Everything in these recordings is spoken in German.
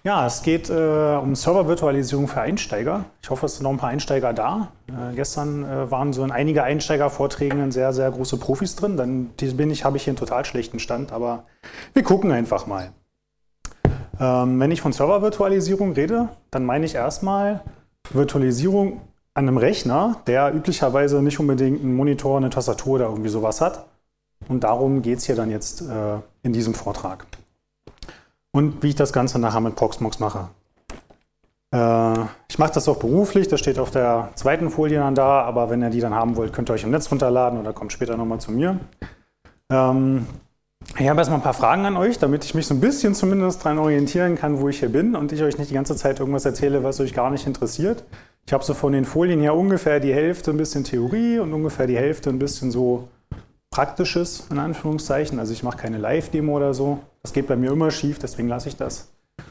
Ja, es geht um Server-Virtualisierung für Einsteiger. Ich hoffe, es sind noch ein paar Einsteiger da. Gestern waren so in einigen Einsteigervorträgen sehr, sehr große Profis drin. Dann habe ich hier einen total schlechten Stand, aber wir gucken einfach mal. Wenn ich von Server-Virtualisierung rede, dann meine ich erstmal Virtualisierung an einem Rechner, der üblicherweise nicht unbedingt einen Monitor, eine Tastatur oder irgendwie sowas hat. Und darum geht es hier dann jetzt in diesem Vortrag. Und wie ich das Ganze nachher mit Proxmox mache. Ich mache das auch beruflich, das steht auf der zweiten Folie dann da, aber wenn ihr die dann haben wollt, könnt ihr euch im Netz runterladen oder kommt später nochmal zu mir. Ich habe erstmal ein paar Fragen an euch, damit ich mich so ein bisschen zumindest daran orientieren kann, wo ich hier bin und ich euch nicht die ganze Zeit irgendwas erzähle, was euch gar nicht interessiert. Ich habe so von den Folien her ungefähr die Hälfte ein bisschen Theorie und ungefähr die Hälfte ein bisschen so Praktisches, in Anführungszeichen. Also ich mache keine Live-Demo oder so. Das geht bei mir immer schief, deswegen lasse ich das.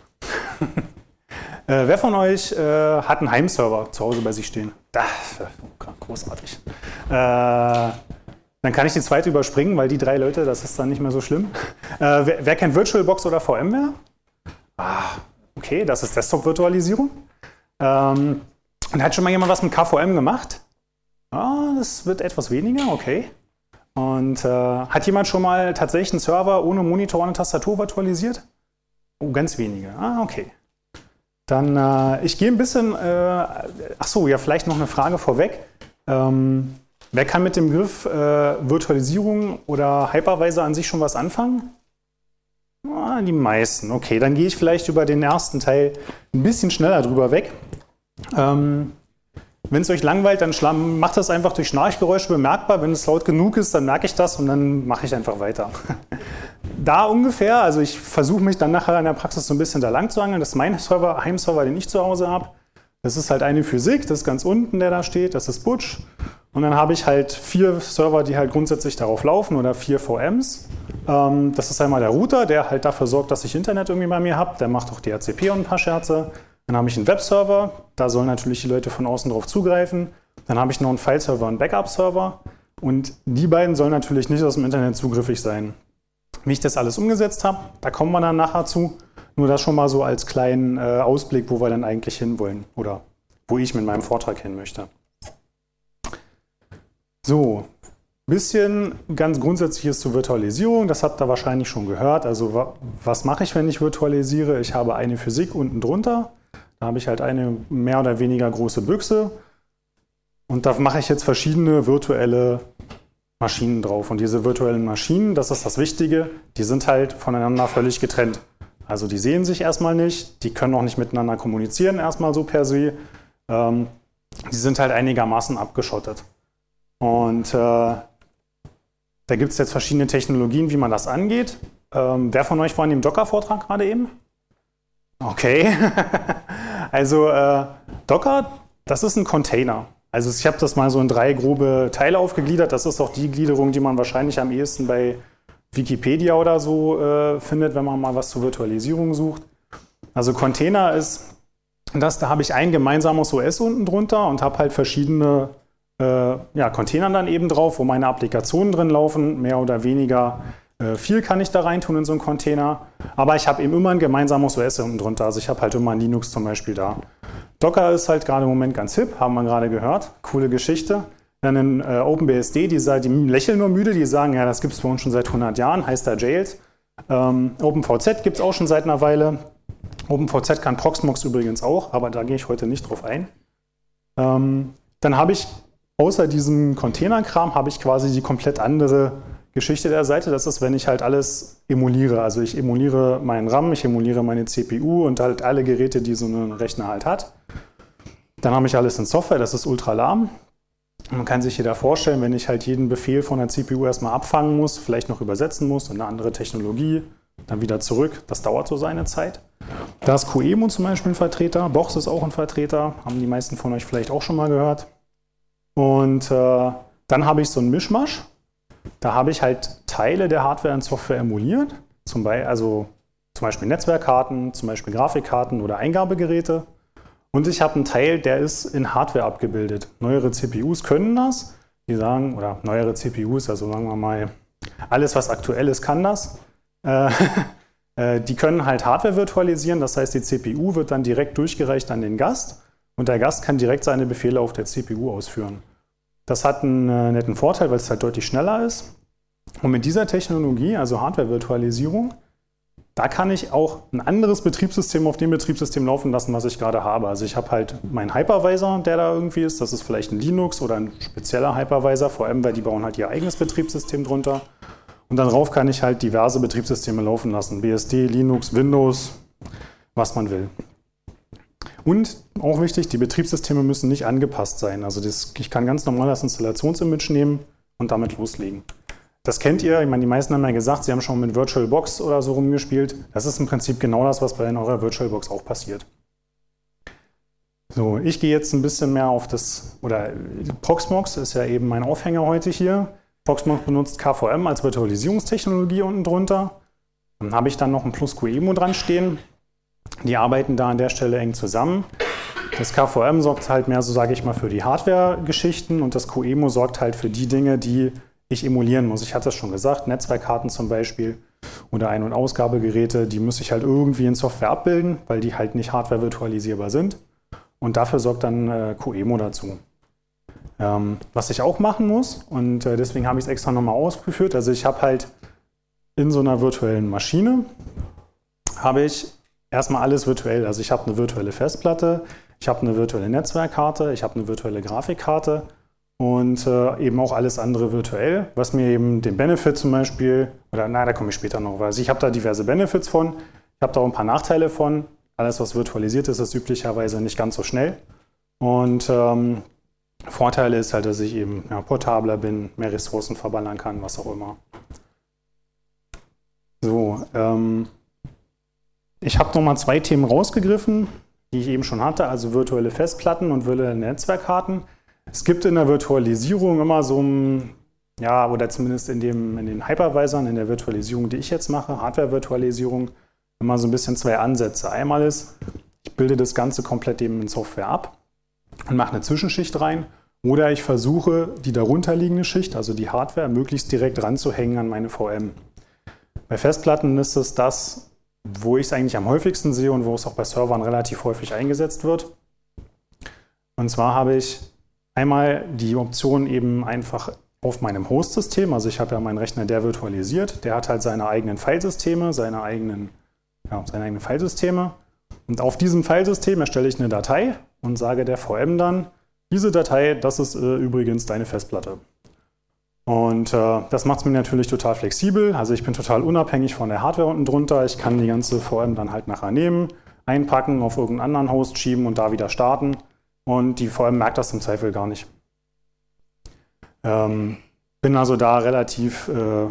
Wer von euch hat einen Heimserver zu Hause bei sich stehen? Großartig. Dann kann ich die zweite überspringen, weil die 3 Leute, das ist dann nicht mehr so schlimm. Wer kennt VirtualBox oder VMware? Okay, das ist Desktop-Virtualisierung. Und hat schon mal jemand was mit KVM gemacht? Das wird etwas weniger, okay. Und hat jemand schon mal tatsächlich einen Server ohne Monitor und Tastatur virtualisiert? Ganz wenige. Okay. Dann, ich gehe ein bisschen, vielleicht noch eine Frage vorweg. Wer kann mit dem Begriff Virtualisierung oder Hypervisor an sich schon was anfangen? Die meisten. Okay, dann gehe ich vielleicht über den ersten Teil ein bisschen schneller drüber weg. Wenn es euch langweilt, dann macht das einfach durch Schnarchgeräusche bemerkbar. Wenn es laut genug ist, dann merke ich das und dann mache ich einfach weiter. Da ungefähr, also ich versuche mich dann nachher in der Praxis so ein bisschen da lang zu hangeln. Das ist mein Heimserver, den ich zu Hause habe. Das ist halt eine Physik, das ist ganz unten, der da steht, das ist Butch. Und dann habe ich halt 4 Server, die halt grundsätzlich darauf laufen oder 4 VMs. Das ist einmal der Router, der halt dafür sorgt, dass ich Internet irgendwie bei mir habe. Der macht auch DHCP und ein paar Scherze. Dann habe ich einen Webserver, da sollen natürlich die Leute von außen drauf zugreifen. Dann habe ich noch einen File-Server und einen Backup-Server. Und die beiden sollen natürlich nicht aus dem Internet zugriffig sein. Wie ich das alles umgesetzt habe, da kommen wir dann nachher zu. Nur das schon mal so als kleinen Ausblick, wo wir dann eigentlich hinwollen oder wo ich mit meinem Vortrag hin möchte. So, ein bisschen ganz Grundsätzliches zur Virtualisierung, das habt ihr wahrscheinlich schon gehört. Also was mache ich, wenn ich virtualisiere? Ich habe eine Physik unten drunter. Da habe ich halt eine mehr oder weniger große Büchse und da mache ich jetzt verschiedene virtuelle Maschinen drauf. Und diese virtuellen Maschinen, das ist das Wichtige, die sind halt voneinander völlig getrennt. Also die sehen sich erstmal nicht, die können auch nicht miteinander kommunizieren erstmal so per se. Die sind halt einigermaßen abgeschottet. Und da gibt es jetzt verschiedene Technologien, wie man das angeht. Wer von euch war in dem Docker-Vortrag gerade eben? Okay. Also Docker, das ist ein Container. Also ich habe das mal so in 3 grobe Teile aufgegliedert. Das ist auch die Gliederung, die man wahrscheinlich am ehesten bei Wikipedia oder so findet, wenn man mal was zur Virtualisierung sucht. Also Container ist das, da habe ich ein gemeinsames OS unten drunter und habe halt verschiedene Container dann eben drauf, wo meine Applikationen drin laufen, mehr oder weniger. Viel kann ich da reintun in so einen Container, aber ich habe eben immer ein gemeinsames OS unten drunter. Also ich habe halt immer ein Linux zum Beispiel da. Docker ist halt gerade im Moment ganz hip, haben wir gerade gehört. Coole Geschichte. Dann in OpenBSD, die lächeln nur müde, die sagen, ja, das gibt es bei uns schon seit 100 Jahren, heißt da Jails. OpenVZ gibt es auch schon seit einer Weile. OpenVZ kann Proxmox übrigens auch, aber da gehe ich heute nicht drauf ein. Dann habe ich außer diesem Containerkram habe ich quasi die komplett andere Geschichte der Seite. Das ist, wenn ich halt alles emuliere. Also ich emuliere meinen RAM, ich emuliere meine CPU und halt alle Geräte, die so ein Rechner halt hat. Dann habe ich alles in Software, das ist ultra lahm. Man kann sich hier da vorstellen, wenn ich halt jeden Befehl von der CPU erstmal abfangen muss, vielleicht noch übersetzen muss in eine andere Technologie, dann wieder zurück. Das dauert so seine Zeit. Da ist QEMU zum Beispiel ein Vertreter, Box ist auch ein Vertreter, haben die meisten von euch vielleicht auch schon mal gehört. Und dann habe ich so einen Mischmasch. Da habe ich halt Teile der Hardware und Software emuliert, zum Beispiel Netzwerkkarten, zum Beispiel Grafikkarten oder Eingabegeräte. Und ich habe einen Teil, der ist in Hardware abgebildet. Neuere CPUs können das. Die sagen, oder neuere CPUs, also sagen wir mal, alles was aktuell ist, kann das. Die können halt Hardware virtualisieren, das heißt, die CPU wird dann direkt durchgereicht an den Gast und der Gast kann direkt seine Befehle auf der CPU ausführen. Das hat einen netten Vorteil, weil es halt deutlich schneller ist. Und mit dieser Technologie, also Hardware-Virtualisierung, da kann ich auch ein anderes Betriebssystem auf dem Betriebssystem laufen lassen, was ich gerade habe. Also ich habe halt meinen Hypervisor, der da irgendwie ist. Das ist vielleicht ein Linux oder ein spezieller Hypervisor, vor allem, weil die bauen halt ihr eigenes Betriebssystem drunter. Und darauf kann ich halt diverse Betriebssysteme laufen lassen. BSD, Linux, Windows, was man will. Und auch wichtig, die Betriebssysteme müssen nicht angepasst sein. Also ich kann ganz normal das Installationsimage nehmen und damit loslegen. Das kennt ihr, ich meine, die meisten haben ja gesagt, sie haben schon mit VirtualBox oder so rumgespielt. Das ist im Prinzip genau das, was bei eurer VirtualBox auch passiert. So, ich gehe jetzt ein bisschen mehr auf Proxmox ist ja eben mein Aufhänger heute hier. Proxmox benutzt KVM als Virtualisierungstechnologie unten drunter. Dann habe ich dann noch ein Plus QEMU dran stehen. Die arbeiten da an der Stelle eng zusammen. Das KVM sorgt halt mehr, so sage ich mal, für die Hardware-Geschichten und das QEMU sorgt halt für die Dinge, die ich emulieren muss. Ich hatte es schon gesagt, Netzwerkkarten zum Beispiel oder Ein- und Ausgabegeräte, die muss ich halt irgendwie in Software abbilden, weil die halt nicht hardware-virtualisierbar sind. Und dafür sorgt dann QEMU dazu. Was ich auch machen muss, und deswegen habe ich es extra nochmal ausgeführt, also ich habe halt in so einer virtuellen Maschine, habe ich erstmal alles virtuell. Also ich habe eine virtuelle Festplatte, ich habe eine virtuelle Netzwerkkarte, ich habe eine virtuelle Grafikkarte und eben auch alles andere virtuell, was mir eben den Benefit zum Beispiel, da komme ich später noch, also ich habe da diverse Benefits von, ich habe da auch ein paar Nachteile von. Alles, was virtualisiert ist, ist üblicherweise nicht ganz so schnell. Und Vorteil ist halt, dass ich eben portabler bin, mehr Ressourcen verballern kann, was auch immer. So, ich habe nochmal 2 Themen rausgegriffen, die ich eben schon hatte, also virtuelle Festplatten und virtuelle Netzwerkkarten. Es gibt in der Virtualisierung immer so ein, oder zumindest in den Hypervisern, in der Virtualisierung, die ich jetzt mache, Hardware-Virtualisierung, immer so ein bisschen 2 Ansätze. Einmal ist, ich bilde das Ganze komplett eben in Software ab und mache eine Zwischenschicht rein. Oder ich versuche, die darunterliegende Schicht, also die Hardware, möglichst direkt ranzuhängen an meine VM. Bei Festplatten ist es das, wo ich es eigentlich am häufigsten sehe und wo es auch bei Servern relativ häufig eingesetzt wird. Und zwar habe ich einmal die Option eben einfach auf meinem Host-System, also ich habe ja meinen Rechner, der virtualisiert, der hat halt seine eigenen Filesysteme, seine eigenen Filesysteme. Und auf diesem Filesystem erstelle ich eine Datei und sage der VM dann, diese Datei, das ist übrigens deine Festplatte. Und das macht es mir natürlich total flexibel. Also ich bin total unabhängig von der Hardware unten drunter. Ich kann die ganze VM dann halt nachher nehmen, einpacken, auf irgendeinen anderen Host schieben und da wieder starten. Und die VM merkt das im Zweifel gar nicht. Bin also da relativ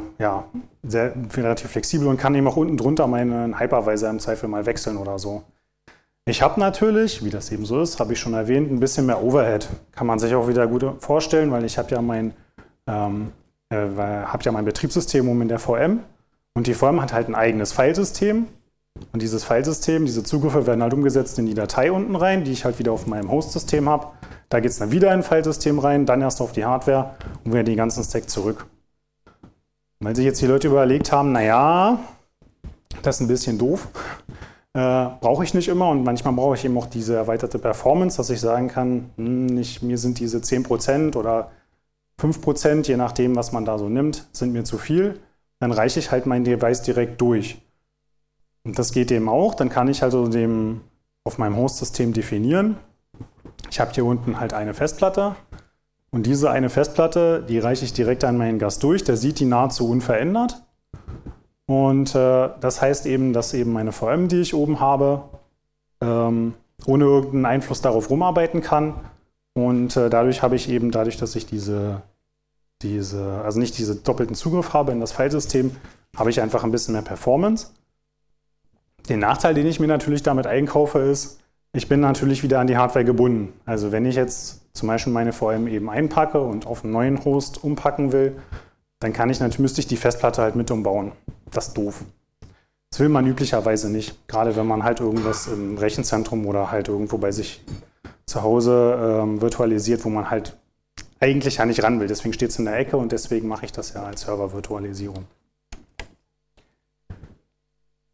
flexibel und kann eben auch unten drunter meinen Hypervisor im Zweifel mal wechseln oder so. Ich habe natürlich, wie das eben so ist, habe ich schon erwähnt, ein bisschen mehr Overhead. Kann man sich auch wieder gut vorstellen, weil ich habe ja mein Betriebssystem in der VM und die VM hat halt ein eigenes Filesystem und dieses Filesystem, diese Zugriffe werden halt umgesetzt in die Datei unten rein, die ich halt wieder auf meinem Host-System habe. Da geht es dann wieder in ein Filesystem rein, dann erst auf die Hardware und wieder den ganzen Stack zurück. Weil sich jetzt die Leute überlegt haben, das ist ein bisschen doof. Brauche ich nicht immer und manchmal brauche ich eben auch diese erweiterte Performance, dass ich sagen kann, mir sind diese 10% oder 5%, je nachdem, was man da so nimmt, sind mir zu viel. Dann reiche ich halt mein Device direkt durch. Und das geht eben auch, dann kann ich also auf meinem Host-System definieren. Ich habe hier unten halt eine Festplatte und diese eine Festplatte, die reiche ich direkt an meinen Gast durch, der sieht die nahezu unverändert. Und das heißt eben, dass eben meine VM, die ich oben habe, ohne irgendeinen Einfluss darauf rumarbeiten kann. Und dadurch habe ich eben, dass ich also nicht diese doppelten Zugriff habe in das Filesystem, habe ich einfach ein bisschen mehr Performance. Den Nachteil, den ich mir natürlich damit einkaufe, ist, ich bin natürlich wieder an die Hardware gebunden. Also wenn ich jetzt zum Beispiel meine VM eben einpacke und auf einen neuen Host umpacken will, dann müsste ich die Festplatte halt mit umbauen. Das ist doof. Das will man üblicherweise nicht, gerade wenn man halt irgendwas im Rechenzentrum oder halt irgendwo bei sich zu Hause virtualisiert, wo man halt eigentlich ja nicht ran will. Deswegen steht es in der Ecke und deswegen mache ich das ja als Server-Virtualisierung.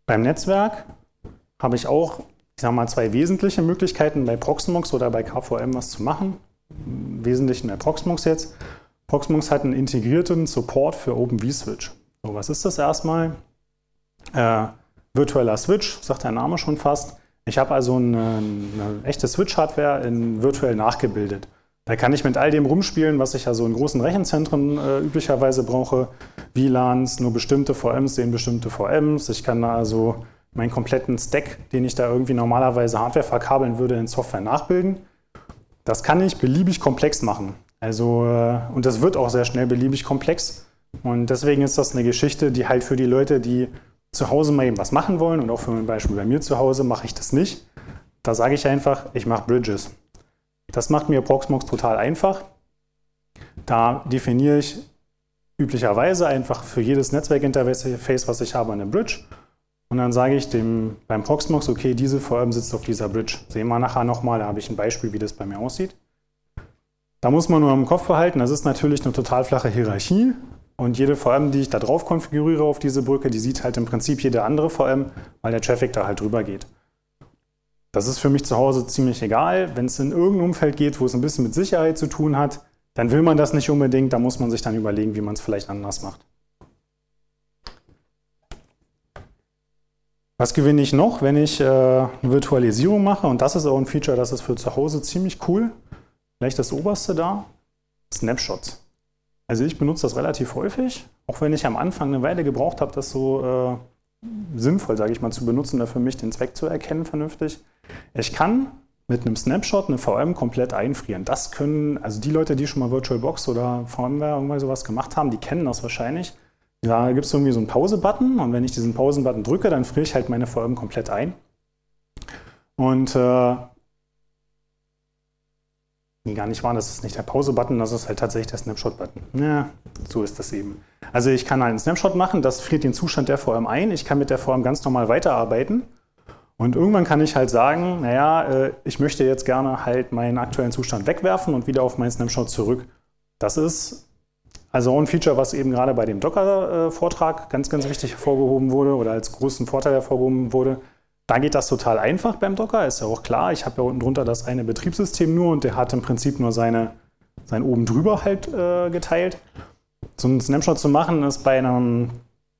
Beim Netzwerk habe ich auch, ich sage mal, zwei wesentliche Möglichkeiten bei Proxmox oder bei KVM was zu machen. Im Wesentlichen bei Proxmox jetzt. Proxmox hat einen integrierten Support für Open vSwitch. So, was ist das erstmal? Virtueller Switch, sagt der Name schon fast. Ich habe also eine echte Switch-Hardware virtuell nachgebildet. Da kann ich mit all dem rumspielen, was ich also in großen Rechenzentren üblicherweise brauche. WLANs, nur bestimmte VMs sehen bestimmte VMs. Ich kann da also meinen kompletten Stack, den ich da irgendwie normalerweise Hardware verkabeln würde, in Software nachbilden. Das kann ich beliebig komplex machen. Also, und das wird auch sehr schnell beliebig komplex. Und deswegen ist das eine Geschichte, die halt für die Leute, die zu Hause mal eben was machen wollen, und auch für mein Beispiel bei mir zu Hause mache ich das nicht. Da sage ich einfach, ich mache Bridges. Das macht mir Proxmox total einfach. Da definiere ich üblicherweise einfach für jedes Netzwerkinterface, was ich habe, eine Bridge. Und dann sage ich beim Proxmox, okay, diese VM sitzt auf dieser Bridge. Sehen wir nachher nochmal, da habe ich ein Beispiel, wie das bei mir aussieht. Da muss man nur im Kopf behalten, das ist natürlich eine total flache Hierarchie. Und jede VM, die ich da drauf konfiguriere auf diese Brücke, die sieht halt im Prinzip jede andere VM, weil der Traffic da halt drüber geht. Das ist für mich zu Hause ziemlich egal. Wenn es in irgendein Umfeld geht, wo es ein bisschen mit Sicherheit zu tun hat, dann will man das nicht unbedingt. Da muss man sich dann überlegen, wie man es vielleicht anders macht. Was gewinne ich noch, wenn ich eine Virtualisierung mache? Und das ist auch ein Feature, das ist für zu Hause ziemlich cool. Vielleicht das oberste da, Snapshots. Also ich benutze das relativ häufig, auch wenn ich am Anfang eine Weile gebraucht habe, das so sinnvoll, sage ich mal, zu benutzen, da für mich den Zweck zu erkennen vernünftig. Ich kann mit einem Snapshot eine VM komplett einfrieren. Das können, also die Leute, die schon mal VirtualBox oder VMware irgendwann sowas gemacht haben, die kennen das wahrscheinlich. Da gibt es irgendwie so einen Pause-Button und wenn ich diesen Pausen-Button drücke, dann friere ich halt meine VM komplett ein. Und nee, gar nicht wahr, das ist nicht der Pause-Button, das ist halt tatsächlich der Snapshot-Button. Ja, so ist das eben. Also ich kann halt einen Snapshot machen, das friert den Zustand der VM ein. Ich kann mit der VM ganz normal weiterarbeiten. Und irgendwann kann ich halt sagen, naja, ich möchte jetzt gerne halt meinen aktuellen Zustand wegwerfen und wieder auf meinen Snapshot zurück. Das ist also auch ein Feature, was eben gerade bei dem Docker-Vortrag ganz, ganz wichtig hervorgehoben wurde oder als großen Vorteil hervorgehoben wurde. Da geht das total einfach beim Docker, ist ja auch klar. Ich habe ja unten drunter das eine Betriebssystem nur und der hat im Prinzip nur sein oben drüber halt geteilt. So einen Snapshot zu machen ist bei einem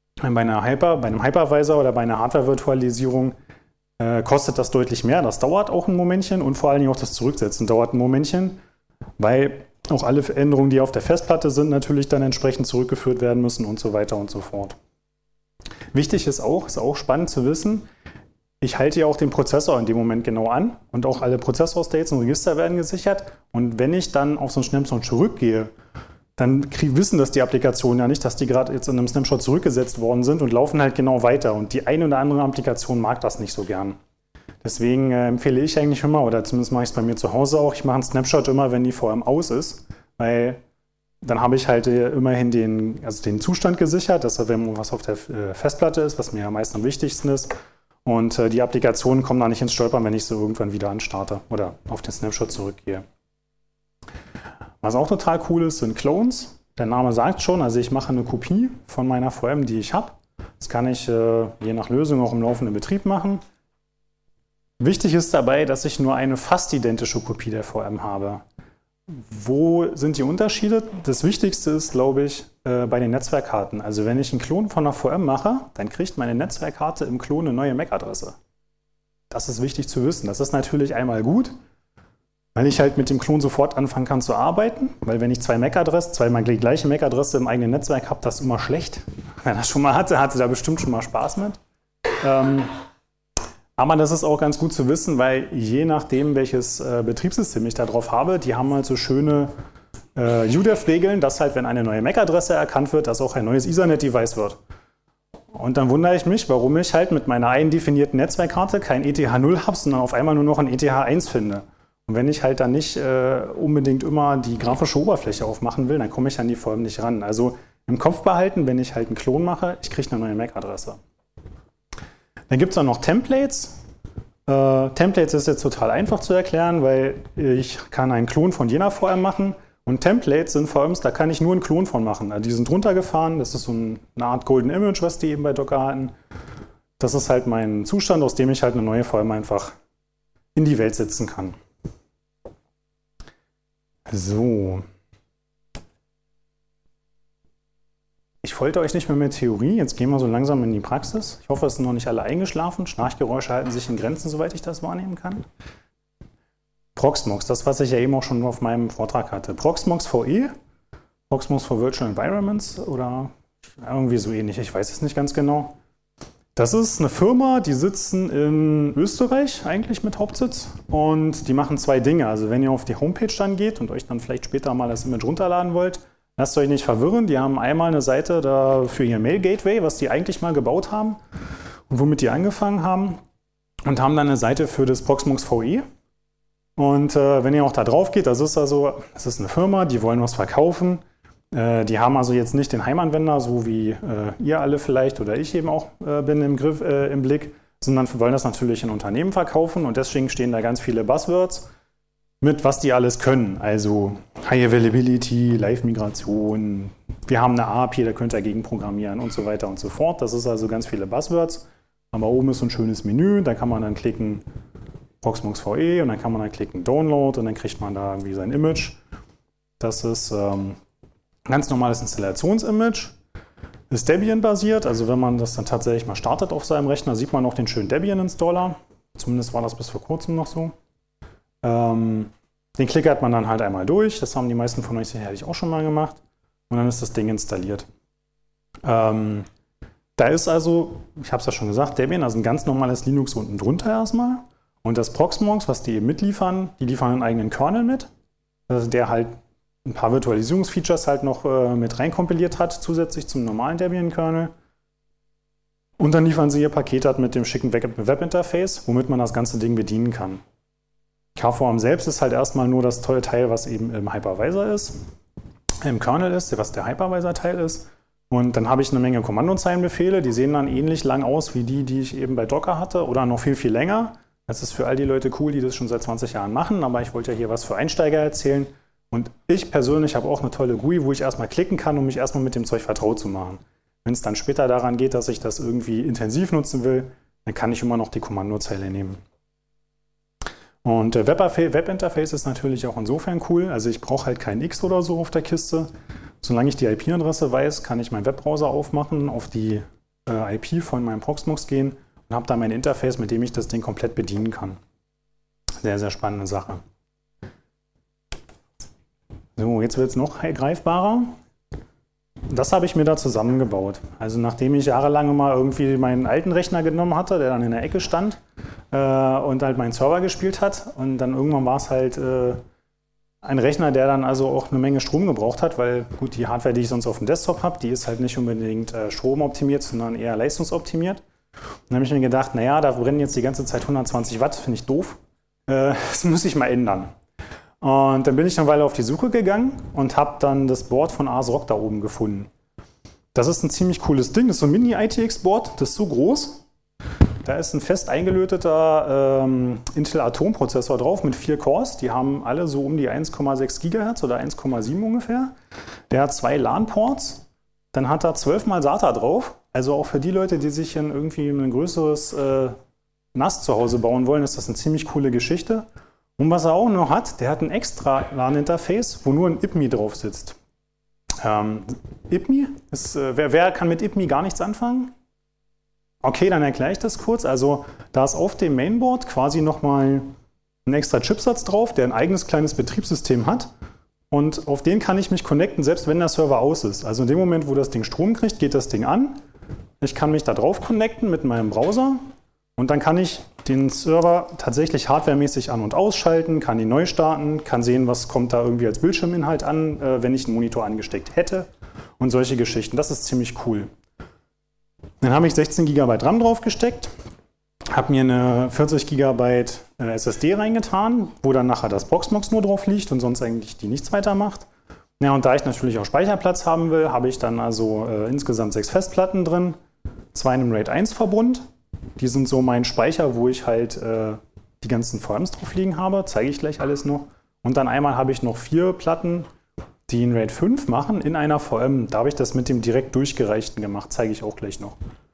Hypervisor oder bei einer Hardware-Virtualisierung kostet das deutlich mehr. Das dauert auch ein Momentchen und vor allen Dingen auch das Zurücksetzen dauert ein Momentchen, weil auch alle Veränderungen, die auf der Festplatte sind, natürlich dann entsprechend zurückgeführt werden müssen und so weiter und so fort. Wichtig ist auch spannend zu wissen, ich halte ja auch den Prozessor in dem Moment genau an und auch alle Prozessor-States und Register werden gesichert. Und wenn ich dann auf so einen Snapshot zurückgehe, dann wissen das die Applikationen ja nicht, dass die gerade jetzt in einem Snapshot zurückgesetzt worden sind und laufen halt genau weiter. Und die eine oder andere Applikation mag das nicht so gern. Deswegen empfehle ich eigentlich immer, oder zumindest mache ich es bei mir zu Hause auch, ich mache einen Snapshot immer, wenn die VM aus ist, weil dann habe ich halt immerhin den Zustand gesichert, dass wenn was auf der Festplatte ist, was mir am meisten am wichtigsten ist. Und die Applikationen kommen da nicht ins Stolpern, wenn ich sie irgendwann wieder anstarte oder auf den Snapshot zurückgehe. Was auch total cool ist, sind Clones. Der Name sagt schon, also ich mache eine Kopie von meiner VM, die ich habe. Das kann ich je nach Lösung auch im laufenden Betrieb machen. Wichtig ist dabei, dass ich nur eine fast identische Kopie der VM habe. Wo sind die Unterschiede? Das Wichtigste ist, glaube ich, bei den Netzwerkkarten. Also wenn ich einen Klon von einer VM mache, dann kriegt meine Netzwerkkarte im Klon eine neue MAC-Adresse. Das ist wichtig zu wissen. Das ist natürlich einmal gut, weil ich halt mit dem Klon sofort anfangen kann zu arbeiten. Weil wenn ich zweimal die gleiche MAC-Adresse im eigenen Netzwerk habe, das ist immer schlecht. Wer das schon mal hatte da bestimmt schon mal Spaß mit. Aber das ist auch ganz gut zu wissen, weil je nachdem, welches Betriebssystem ich da drauf habe, die haben halt so schöne UDEF-Regeln, dass halt, wenn eine neue MAC-Adresse erkannt wird, dass auch ein neues Ethernet-Device wird. Und dann wundere ich mich, warum ich halt mit meiner eindefinierten Netzwerkkarte kein ETH0 habe, sondern auf einmal nur noch ein ETH1 finde. Und wenn ich halt dann nicht unbedingt immer die grafische Oberfläche aufmachen will, dann komme ich an die VM nicht ran. Also im Kopf behalten, wenn ich halt einen Klon mache, ich kriege eine neue MAC-Adresse. Dann gibt es auch noch Templates. Templates ist jetzt total einfach zu erklären, weil ich kann einen Klon von jener VM machen. Und Templates sind VMs, da kann ich nur einen Klon von machen. Also die sind runtergefahren, das ist so eine Art Golden Image, was die eben bei Docker hatten. Das ist halt mein Zustand, aus dem ich halt eine neue VM einfach in die Welt setzen kann. So. Ich wollte euch nicht mehr mit Theorie, jetzt gehen wir so langsam in die Praxis. Ich hoffe, es sind noch nicht alle eingeschlafen. Schnarchgeräusche halten sich in Grenzen, soweit ich das wahrnehmen kann. Proxmox, das, was ich ja eben auch schon auf meinem Vortrag hatte. Proxmox VE, Proxmox for Virtual Environments oder irgendwie so ähnlich, ich weiß es nicht ganz genau. Das ist eine Firma, die sitzen in Österreich eigentlich mit Hauptsitz und die machen zwei Dinge. Also wenn ihr auf die Homepage dann geht und euch dann vielleicht später mal das Image runterladen wollt, lasst euch nicht verwirren. Die haben einmal eine Seite da für ihr Mail-Gateway, was die eigentlich mal gebaut haben und womit die angefangen haben, und haben dann eine Seite für das Proxmox VE. Und wenn ihr auch da drauf geht, das ist eine Firma, die wollen was verkaufen. Die haben also jetzt nicht den Heimanwender, so wie ihr alle vielleicht oder ich eben auch bin im Blick, sondern wollen das natürlich in Unternehmen verkaufen, und deswegen stehen da ganz viele Buzzwords mit, was die alles können. Also High Availability, Live-Migration, wir haben eine API, da könnt ihr dagegen programmieren und so weiter und so fort. Das ist also ganz viele Buzzwords. Aber oben ist so ein schönes Menü, da kann man dann klicken Proxmox VE und dann kann man dann klicken Download und dann kriegt man da irgendwie sein Image. Das ist ganz normales Installationsimage, ist Debian-basiert, also wenn man das dann tatsächlich mal startet auf seinem Rechner, sieht man auch den schönen Debian-Installer. Zumindest war das bis vor kurzem noch so. Den klickert man dann halt einmal durch, das haben die meisten von euch sicherlich auch schon mal gemacht, und dann ist das Ding installiert. Da ist also, ich habe es ja schon gesagt, Debian, also ein ganz normales Linux unten drunter erstmal, und das Proxmox, was die eben mitliefern, die liefern einen eigenen Kernel mit, der halt ein paar Virtualisierungsfeatures halt noch mit reinkompiliert hat, zusätzlich zum normalen Debian-Kernel. Und dann liefern sie ihr Paket mit dem schicken Webinterface, womit man das ganze Ding bedienen kann. KVM selbst ist halt erstmal nur das tolle Teil, was eben im Hypervisor ist, im Kernel ist, was der Hypervisor-Teil ist. Und dann habe ich eine Menge Kommandozeilenbefehle, die sehen dann ähnlich lang aus wie die ich eben bei Docker hatte, oder noch viel, viel länger. Das ist für all die Leute cool, die das schon seit 20 Jahren machen, aber ich wollte ja hier was für Einsteiger erzählen. Und ich persönlich habe auch eine tolle GUI, wo ich erstmal klicken kann, um mich erstmal mit dem Zeug vertraut zu machen. Wenn es dann später daran geht, dass ich das irgendwie intensiv nutzen will, dann kann ich immer noch die Kommandozeile nehmen. Und Webinterface ist natürlich auch insofern cool. Also ich brauche halt kein X oder so auf der Kiste. Solange ich die IP-Adresse weiß, kann ich meinen Webbrowser aufmachen, auf die IP von meinem Proxmox gehen und habe dann mein Interface, mit dem ich das Ding komplett bedienen kann. Sehr, sehr spannende Sache. So, jetzt wird es noch greifbarer. Das habe ich mir da zusammengebaut. Also nachdem ich jahrelang mal irgendwie meinen alten Rechner genommen hatte, der dann in der Ecke stand und halt meinen Server gespielt hat, und dann irgendwann war es halt ein Rechner, der dann also auch eine Menge Strom gebraucht hat, weil gut, die Hardware, die ich sonst auf dem Desktop habe, die ist halt nicht unbedingt stromoptimiert, sondern eher leistungsoptimiert. Und dann habe ich mir gedacht, naja, da brennen jetzt die ganze Zeit 120 Watt, finde ich doof. Das muss ich mal ändern. Und dann bin ich eine Weile auf die Suche gegangen und habe dann das Board von ASRock da oben gefunden. Das ist ein ziemlich cooles Ding, das ist so ein Mini-ITX-Board, das ist so groß. Da ist ein fest eingelöteter Intel Atom-Prozessor drauf mit 4 Cores. Die haben alle so um die 1,6 GHz oder 1,7 ungefähr. Der hat 2 LAN-Ports. Dann hat er 12 mal SATA drauf. Also auch für die Leute, die sich irgendwie ein größeres NAS zu Hause bauen wollen, ist das eine ziemlich coole Geschichte. Und was er auch noch hat, der hat ein extra LAN-Interface, wo nur ein IPMI drauf sitzt. IPMI? Wer kann mit IPMI gar nichts anfangen? Okay, dann erkläre ich das kurz. Also da ist auf dem Mainboard quasi nochmal ein extra Chipsatz drauf, der ein eigenes kleines Betriebssystem hat. Und auf den kann ich mich connecten, selbst wenn der Server aus ist. Also in dem Moment, wo das Ding Strom kriegt, geht das Ding an. Ich kann mich da drauf connecten mit meinem Browser. Und dann kann ich den Server tatsächlich hardwaremäßig an- und ausschalten, kann ihn neu starten, kann sehen, was kommt da irgendwie als Bildschirminhalt an, wenn ich einen Monitor angesteckt hätte und solche Geschichten. Das ist ziemlich cool. Dann habe ich 16 GB RAM drauf gesteckt, habe mir eine 40 GB SSD reingetan, wo dann nachher das Proxmox nur drauf liegt und sonst eigentlich die nichts weiter macht. Ja, und da ich natürlich auch Speicherplatz haben will, habe ich dann also insgesamt 6 Festplatten drin, 2 in einem RAID 1 Verbund. Die sind so mein Speicher, wo ich halt die ganzen VMs drauf liegen habe, zeige ich gleich alles noch. Und dann einmal habe ich noch 4 Platten, die ein RAID 5 machen in einer VM. Da habe ich das mit dem direkt durchgereichten gemacht, zeige ich auch gleich noch.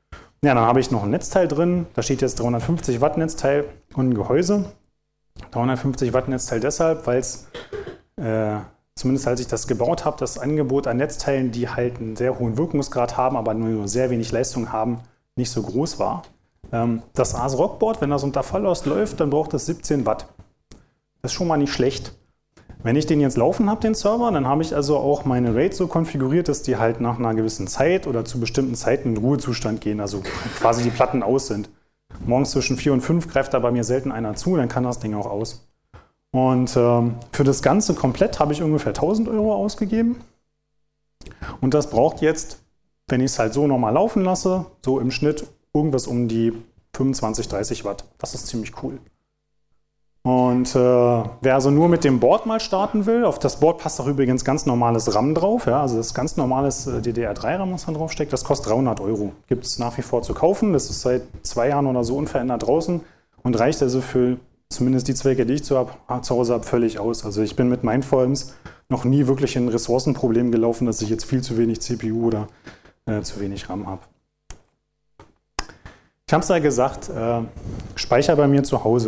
Ja, dann habe ich noch ein Netzteil drin. Da steht jetzt 350 Watt Netzteil und ein Gehäuse. 350 Watt Netzteil deshalb, weil es, zumindest als ich das gebaut habe, das Angebot an Netzteilen, die halt einen sehr hohen Wirkungsgrad haben, aber nur sehr wenig Leistung haben, nicht so groß war. Das ASRock-Board, wenn das unter Volllast läuft, dann braucht es 17 Watt. Das ist schon mal nicht schlecht. Wenn ich den jetzt laufen habe, den Server, dann habe ich also auch meine RAID so konfiguriert, dass die halt nach einer gewissen Zeit oder zu bestimmten Zeiten in Ruhezustand gehen, also quasi die Platten aus sind. Morgens zwischen 4 und 5 greift da bei mir selten einer zu, dann kann das Ding auch aus. Und für das Ganze komplett habe ich ungefähr 1000 € ausgegeben. Und das braucht jetzt, wenn ich es halt so nochmal laufen lasse, so im Schnitt irgendwas um die 25, 30 Watt. Das ist ziemlich cool. Und wer also nur mit dem Board mal starten will, auf das Board passt auch übrigens ganz normales RAM drauf, ja, also das ganz normales DDR3-RAM, was da drauf steckt, das kostet 300 €. Gibt es nach wie vor zu kaufen, das ist seit 2 Jahren oder so unverändert draußen und reicht also für zumindest die Zwecke, die ich zu Hause habe, völlig aus. Also ich bin mit Mindforms noch nie wirklich in Ressourcenproblemen gelaufen, dass ich jetzt viel zu wenig CPU oder zu wenig RAM habe. Ich habe es ja gesagt, Speicher bei mir zu Hause.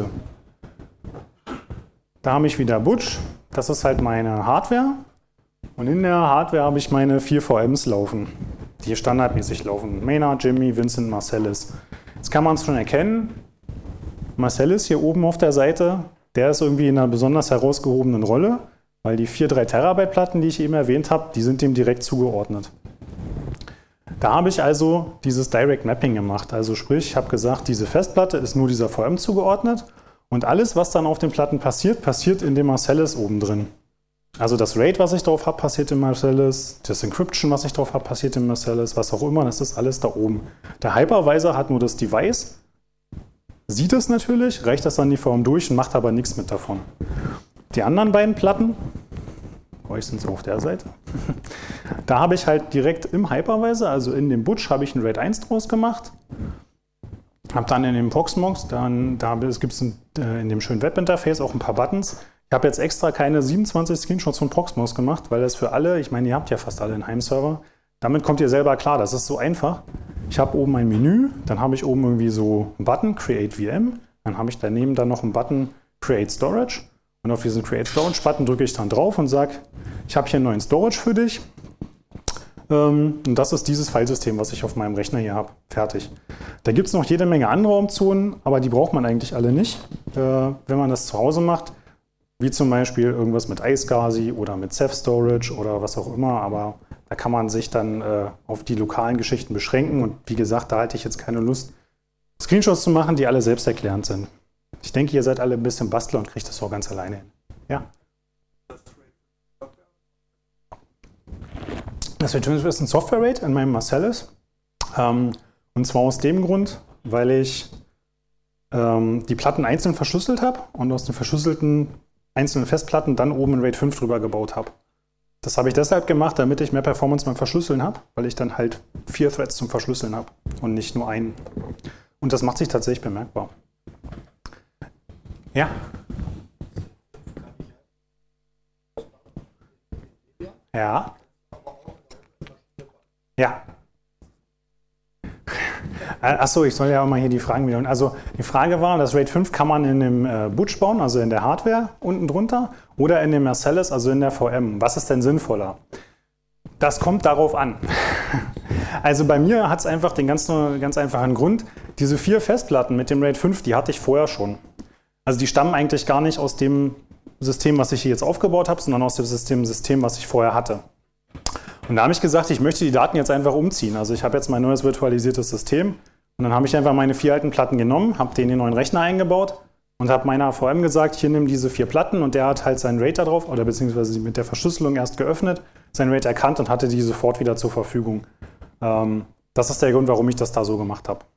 Da habe ich wieder Butch, das ist halt meine Hardware und in der Hardware habe ich meine 4 VMs laufen, die standardmäßig laufen. Maynard, Jimmy, Vincent, Marcellus. Jetzt kann man es schon erkennen, Marcellus hier oben auf der Seite, der ist irgendwie in einer besonders herausgehobenen Rolle, weil die 4 3 Terabyte Platten, die ich eben erwähnt habe, die sind dem direkt zugeordnet. Da habe ich also dieses Direct Mapping gemacht, also sprich, ich habe gesagt, diese Festplatte ist nur dieser VM zugeordnet. Und alles, was dann auf den Platten passiert, passiert in dem Marcellus oben drin. Also das RAID, was ich drauf habe, passiert im Marcellus. Das Encryption, was ich drauf habe, passiert im Marcellus. Was auch immer, das ist alles da oben. Der Hypervisor hat nur das Device, sieht es natürlich, reicht das an die VM durch und macht aber nichts mit davon. Die anderen beiden Platten, euch sind so auf der Seite, da habe ich halt direkt im Hypervisor, also in dem Butch, habe ich ein RAID 1 draus gemacht. Habe dann in dem Proxmox, da gibt es in dem schönen Webinterface auch ein paar Buttons. Ich habe jetzt extra keine 27 Screenshots von Proxmox gemacht, weil das für alle, ich meine, ihr habt ja fast alle einen Heimserver, damit kommt ihr selber klar, das ist so einfach. Ich habe oben ein Menü, dann habe ich oben irgendwie so einen Button, Create VM, dann habe ich daneben dann noch einen Button, Create Storage und auf diesen Create Storage Button drücke ich dann drauf und sage, ich habe hier einen neuen Storage für dich. Und das ist dieses Filesystem, was ich auf meinem Rechner hier habe. Fertig. Da gibt es noch jede Menge andere Optionen, aber die braucht man eigentlich alle nicht, wenn man das zu Hause macht. Wie zum Beispiel irgendwas mit iSCSI oder mit Ceph Storage oder was auch immer. Aber da kann man sich dann auf die lokalen Geschichten beschränken. Und wie gesagt, da hatte ich jetzt keine Lust, Screenshots zu machen, die alle selbsterklärend sind. Ich denke, ihr seid alle ein bisschen Bastler und kriegt das auch ganz alleine hin. Ja? Das ist ein Software-RAID in meinem Marcellus. Und zwar aus dem Grund, weil ich die Platten einzeln verschlüsselt habe und aus den verschlüsselten einzelnen Festplatten dann oben ein RAID 5 drüber gebaut habe. Das habe ich deshalb gemacht, damit ich mehr Performance beim Verschlüsseln habe, weil ich dann halt 4 Threads zum Verschlüsseln habe und nicht nur einen. Und das macht sich tatsächlich bemerkbar. Ja? Ja? Ja. Achso, ich soll ja auch mal hier die Fragen wiederholen. Also die Frage war, das RAID 5 kann man in dem Butch bauen, also in der Hardware unten drunter, oder in dem Marcellus, also in der VM. Was ist denn sinnvoller? Das kommt darauf an. Also bei mir hat es einfach den ganz einfachen Grund, diese 4 Festplatten mit dem RAID 5, die hatte ich vorher schon. Also die stammen eigentlich gar nicht aus dem System, was ich hier jetzt aufgebaut habe, sondern aus dem System, was ich vorher hatte. Und da habe ich gesagt, ich möchte die Daten jetzt einfach umziehen. Also ich habe jetzt mein neues virtualisiertes System und dann habe ich einfach meine 4 alten Platten genommen, habe den in den neuen Rechner eingebaut und habe meiner VM gesagt, hier nimm diese 4 Platten und der hat halt seinen RAID da drauf oder beziehungsweise mit der Verschlüsselung erst geöffnet, seinen RAID erkannt und hatte die sofort wieder zur Verfügung. Das ist der Grund, warum ich das da so gemacht habe.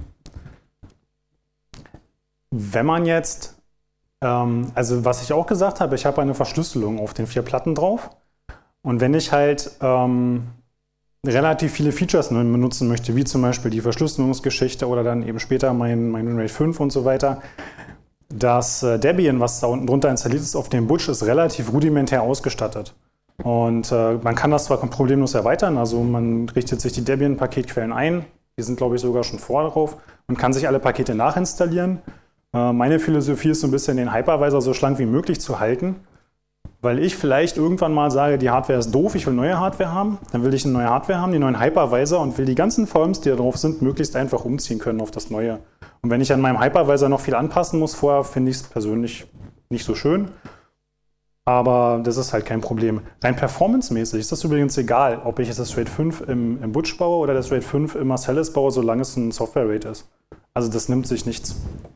Wenn man jetzt, also was ich auch gesagt habe, ich habe eine Verschlüsselung auf den 4 Platten drauf. Und wenn ich halt relativ viele Features benutzen möchte, wie zum Beispiel die Verschlüsselungsgeschichte oder dann eben später mein RAID 5 und so weiter, das Debian, was da unten drunter installiert ist auf dem Butch, ist relativ rudimentär ausgestattet. Und man kann das zwar problemlos erweitern, also man richtet sich die Debian-Paketquellen ein, Die sind, glaube ich, sogar schon vor drauf und kann sich alle Pakete nachinstallieren. Meine Philosophie ist so ein bisschen, den Hypervisor so schlank wie möglich zu halten, weil ich vielleicht irgendwann mal sage, die Hardware ist doof, ich will neue Hardware haben. Dann will ich eine neue Hardware haben, den neuen Hypervisor und will die ganzen VMs, die da drauf sind, möglichst einfach umziehen können auf das Neue. Und wenn ich an meinem Hypervisor noch viel anpassen muss vorher, finde ich es persönlich nicht so schön. Aber das ist halt kein Problem. Rein performancemäßig ist das übrigens egal, ob ich jetzt das RAID 5 im Butch baue oder das RAID 5 im Marcellus baue, solange es ein Software-RAID ist. Also das nimmt sich nichts.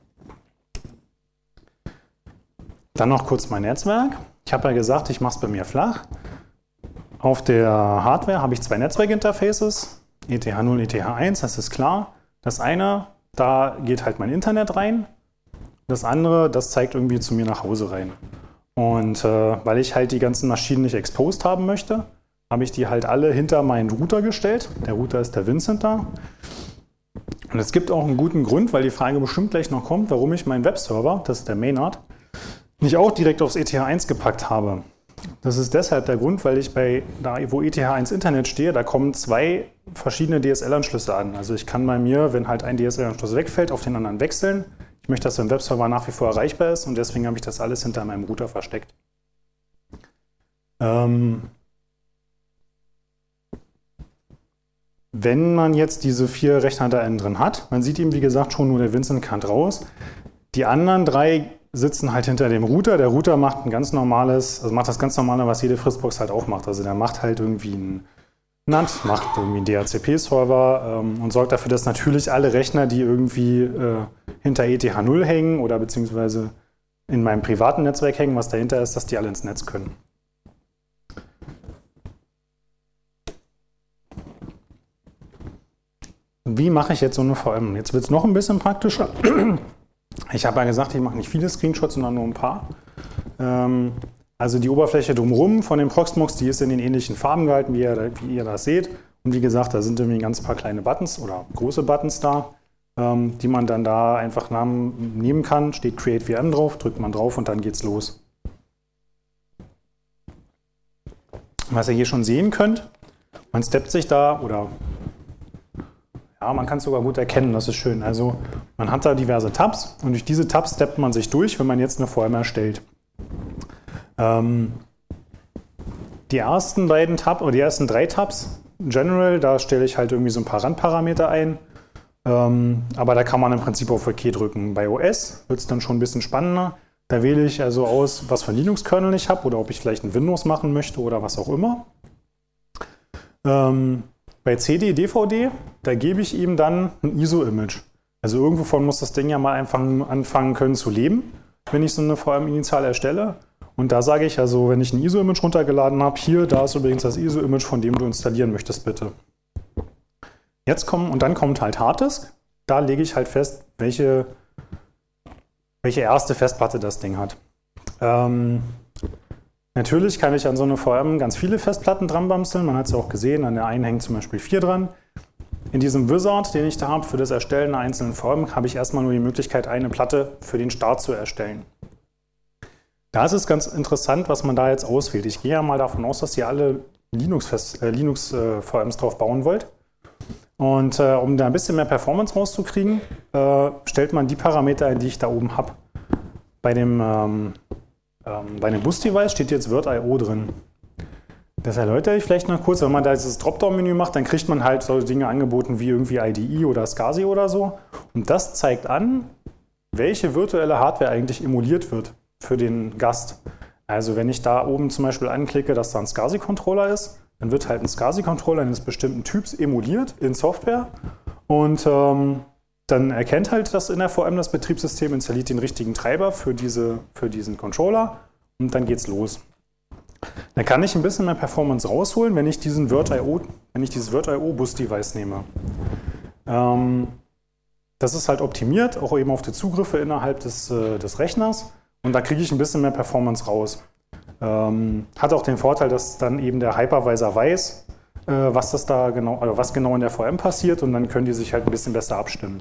Dann noch kurz mein Netzwerk. Ich habe ja gesagt, ich mache es bei mir flach. Auf der Hardware habe ich 2 Netzwerkinterfaces, ETH0, ETH1, das ist klar. Das eine, da geht halt mein Internet rein. Das andere, das zeigt irgendwie zu mir nach Hause rein. Und weil ich halt die ganzen Maschinen nicht exposed haben möchte, habe ich die halt alle hinter meinen Router gestellt. Der Router ist der Vincent da. Und es gibt auch einen guten Grund, weil die Frage bestimmt gleich noch kommt, warum ich meinen Webserver, das ist der Maynard, nicht auch direkt aufs ETH1 gepackt habe. Das ist deshalb der Grund, weil ich da wo ETH1 Internet stehe, da kommen 2 verschiedene DSL-Anschlüsse an. Also ich kann bei mir, wenn halt ein DSL-Anschluss wegfällt, auf den anderen wechseln. Ich möchte, dass der Webserver nach wie vor erreichbar ist und deswegen habe ich das alles hinter meinem Router versteckt. Wenn man jetzt diese 4 Rechner da innen drin hat, man sieht ihm wie gesagt schon nur der Vincent-Kant raus. Die anderen 3 sitzen halt hinter dem Router. Der Router macht ein ganz normales, also macht das ganz normale, was jede Fritzbox halt auch macht. Also der macht halt irgendwie ein NAT, macht irgendwie einen DHCP-Server und sorgt dafür, dass natürlich alle Rechner, die irgendwie hinter ETH0 hängen oder beziehungsweise in meinem privaten Netzwerk hängen, was dahinter ist, dass die alle ins Netz können. Wie mache ich jetzt so eine VM? Jetzt wird es noch ein bisschen praktischer. Ich habe ja gesagt, ich mache nicht viele Screenshots, sondern nur ein paar. Also die Oberfläche drumherum von dem Proxmox, die ist in den ähnlichen Farben gehalten, wie ihr das seht. Und wie gesagt, da sind irgendwie ein ganz paar kleine Buttons oder große Buttons da, die man dann da einfach nehmen kann. Steht Create VM drauf, drückt man drauf und dann geht's los. Was ihr hier schon sehen könnt, man steppt sich da oder ja, man kann es sogar gut erkennen, das ist schön. Also man hat da diverse Tabs und durch diese Tabs steppt man sich durch, wenn man jetzt eine VM erstellt. Die ersten 3 Tabs, General, da stelle ich halt irgendwie so ein paar Randparameter ein. Aber da kann man im Prinzip auf OK drücken. Bei OS wird es dann schon ein bisschen spannender. Da wähle ich also aus, was für ein Linux-Kernel ich habe oder ob ich vielleicht ein Windows machen möchte oder was auch immer. Bei CD, DVD, da gebe ich ihm dann ein ISO-Image. Also irgendwovon muss das Ding ja mal einfach anfangen können zu leben, wenn ich so eine VM initial erstelle. Und da sage ich also, wenn ich ein ISO-Image runtergeladen habe, hier, da ist übrigens das ISO-Image, von dem du installieren möchtest, bitte. Dann kommt halt Harddisk. Da lege ich halt fest, welche erste Festplatte das Ding hat. Natürlich kann ich an so eine VM ganz viele Festplatten dran bamseln. Man hat es ja auch gesehen, an der einen hängt zum Beispiel 4 dran. In diesem Wizard, den ich da habe für das Erstellen einer einzelnen VM, habe ich erstmal nur die Möglichkeit, eine Platte für den Start zu erstellen. Da ist es ganz interessant, was man da jetzt auswählt. Ich gehe ja mal davon aus, dass ihr alle Linux-VMs drauf bauen wollt. Und um da ein bisschen mehr Performance rauszukriegen, stellt man die Parameter ein, die ich da oben habe. Bei dem Bus-Device steht jetzt Virt.io drin. Das erläutere ich vielleicht noch kurz. Wenn man da dieses Dropdown-Menü macht, dann kriegt man halt solche Dinge angeboten wie irgendwie IDE oder SCSI oder so. Und das zeigt an, welche virtuelle Hardware eigentlich emuliert wird für den Gast. Also wenn ich da oben zum Beispiel anklicke, dass da ein SCSI-Controller ist, dann wird halt ein SCSI-Controller eines bestimmten Typs emuliert in Software und dann erkennt halt das in der VM das Betriebssystem, installiert den richtigen Treiber für diesen Controller und dann geht's los. Da kann ich ein bisschen mehr Performance rausholen, wenn ich dieses Virt.io Bus-Device nehme. Das ist halt optimiert, auch eben auf die Zugriffe innerhalb des Rechners und da kriege ich ein bisschen mehr Performance raus. Hat auch den Vorteil, dass dann eben der Hypervisor weiß, was genau in der VM passiert und dann können die sich halt ein bisschen besser abstimmen.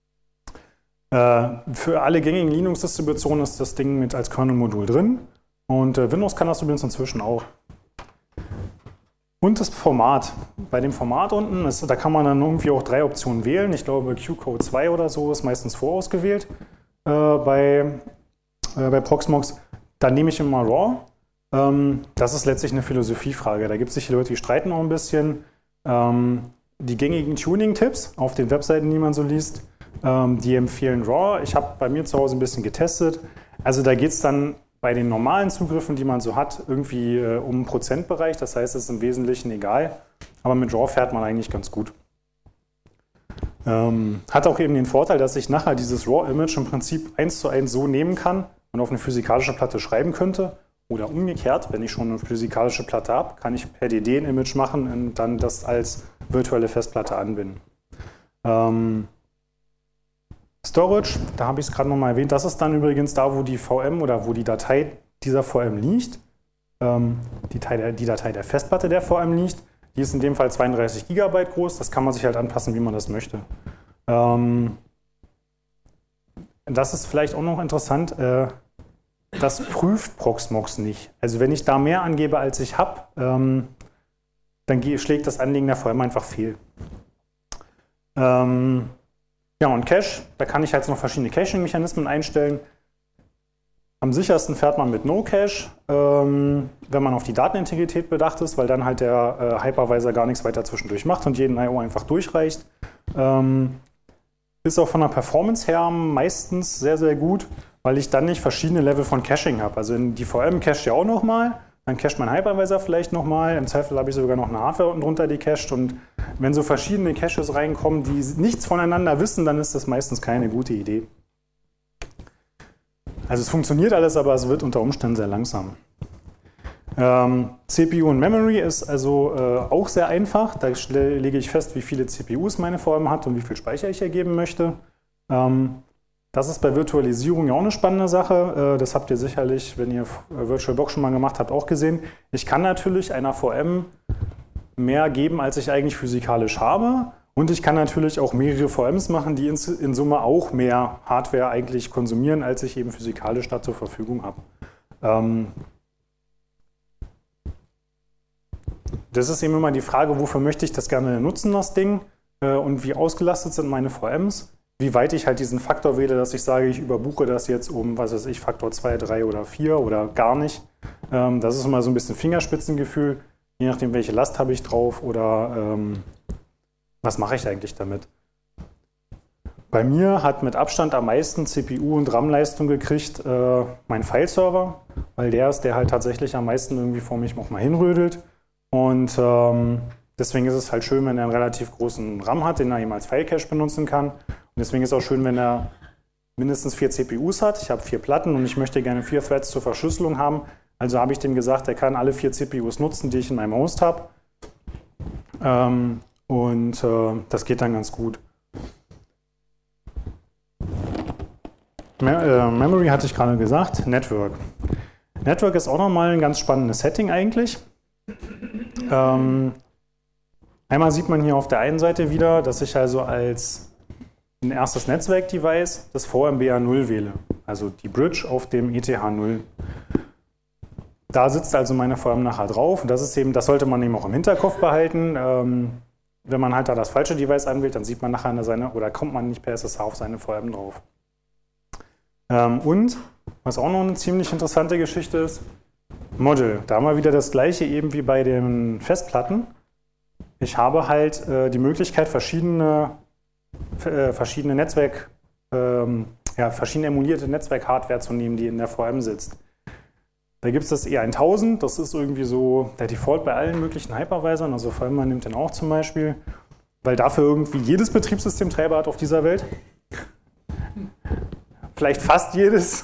Für alle gängigen Linux-Distributionen ist das Ding als Kernel-Modul drin und Windows kann das übrigens inzwischen auch. Und das Format. Bei dem Format unten, da kann man dann irgendwie auch 3 Optionen wählen. Ich glaube, Q-Code 2 oder so ist meistens vorausgewählt bei Proxmox. Dann nehme ich immer RAW. Das ist letztlich eine Philosophiefrage. Da gibt es sicher Leute, die streiten auch ein bisschen. Die gängigen Tuning-Tipps auf den Webseiten, die man so liest, die empfehlen RAW. Ich habe bei mir zu Hause ein bisschen getestet. Also da geht es dann bei den normalen Zugriffen, die man so hat, irgendwie um einen Prozentbereich. Das heißt, es ist im Wesentlichen egal. Aber mit RAW fährt man eigentlich ganz gut. Hat auch eben den Vorteil, dass ich nachher dieses RAW-Image im Prinzip 1:1 so nehmen kann und auf eine physikalische Platte schreiben könnte. Oder umgekehrt, wenn ich schon eine physikalische Platte habe, kann ich per DD ein Image machen und dann das als virtuelle Festplatte anbinden. Storage, da habe ich es gerade nochmal erwähnt, das ist dann übrigens da, wo die VM oder wo die Datei dieser VM liegt. Die Datei der Festplatte der VM liegt. Die ist in dem Fall 32 GB groß, das kann man sich halt anpassen, wie man das möchte. Das ist vielleicht auch noch interessant, das prüft Proxmox nicht. Also wenn ich da mehr angebe, als ich habe, dann schlägt das Anlegen der VM einfach fehl. Ja, und Cache, da kann ich halt noch verschiedene Caching-Mechanismen einstellen. Am sichersten fährt man mit No-Cache, wenn man auf die Datenintegrität bedacht ist, weil dann halt der Hypervisor gar nichts weiter zwischendurch macht und jeden I/O einfach durchreicht. Ist auch von der Performance her meistens sehr, sehr gut, weil ich dann nicht verschiedene Level von Caching habe. Also in die VM cache ja auch nochmal, dann cached mein Hypervisor vielleicht nochmal, im Zweifel habe ich sogar noch eine Hardware unten drunter, die cached. Und wenn so verschiedene Caches reinkommen, die nichts voneinander wissen, dann ist das meistens keine gute Idee. Also es funktioniert alles, aber es wird unter Umständen sehr langsam. CPU und Memory ist also auch sehr einfach. Da lege ich fest, wie viele CPUs meine VM hat und wie viel Speicher ich ergeben möchte. Das ist bei Virtualisierung ja auch eine spannende Sache. Das habt ihr sicherlich, wenn ihr VirtualBox schon mal gemacht habt, auch gesehen. Ich kann natürlich einer VM mehr geben, als ich eigentlich physikalisch habe. Und ich kann natürlich auch mehrere VMs machen, die in Summe auch mehr Hardware eigentlich konsumieren, als ich eben physikalisch da zur Verfügung habe. Das ist eben immer die Frage, wofür möchte ich das gerne nutzen, das Ding? Und wie ausgelastet sind meine VMs? Wie weit ich halt diesen Faktor wähle, dass ich sage, ich überbuche das jetzt um, was weiß ich, Faktor 2, 3 oder 4 oder gar nicht. Das ist immer so ein bisschen Fingerspitzengefühl, je nachdem, welche Last habe ich drauf oder was mache ich eigentlich damit. Bei mir hat mit Abstand am meisten CPU- und RAM-Leistung gekriegt mein File-Server, weil der ist, der halt tatsächlich am meisten irgendwie vor mich auch mal hinrödelt. Und deswegen ist es halt schön, wenn er einen relativ großen RAM hat, den er eben als File-Cache benutzen kann. Und deswegen ist es auch schön, wenn er mindestens 4 CPUs hat. Ich habe 4 Platten und ich möchte gerne 4 Threads zur Verschlüsselung haben. Also habe ich dem gesagt, er kann alle 4 CPUs nutzen, die ich in meinem Host habe. Das geht dann ganz gut. Memory hatte ich gerade gesagt, Network. Network ist auch nochmal ein ganz spannendes Setting eigentlich. Einmal sieht man hier auf der einen Seite wieder, dass ich also als ein erstes Netzwerk-Device das VMBA0 wähle, also die Bridge auf dem ETH0. Da sitzt also meine VM nachher drauf und das sollte man eben auch im Hinterkopf behalten. Wenn man halt da das falsche Device anwählt, dann sieht man nachher oder kommt man nicht per SSH auf seine VM drauf. Und was auch noch eine ziemlich interessante Geschichte ist, Model. Da haben wir wieder das gleiche eben wie bei den Festplatten. Ich habe halt die Möglichkeit, verschiedene emulierte Netzwerk-Hardware zu nehmen, die in der VM sitzt. Da gibt es das E1000, das ist irgendwie so der Default bei allen möglichen Hypervisern, also VMware nimmt den auch zum Beispiel, weil dafür irgendwie jedes Betriebssystem Treiber hat auf dieser Welt. Vielleicht fast jedes.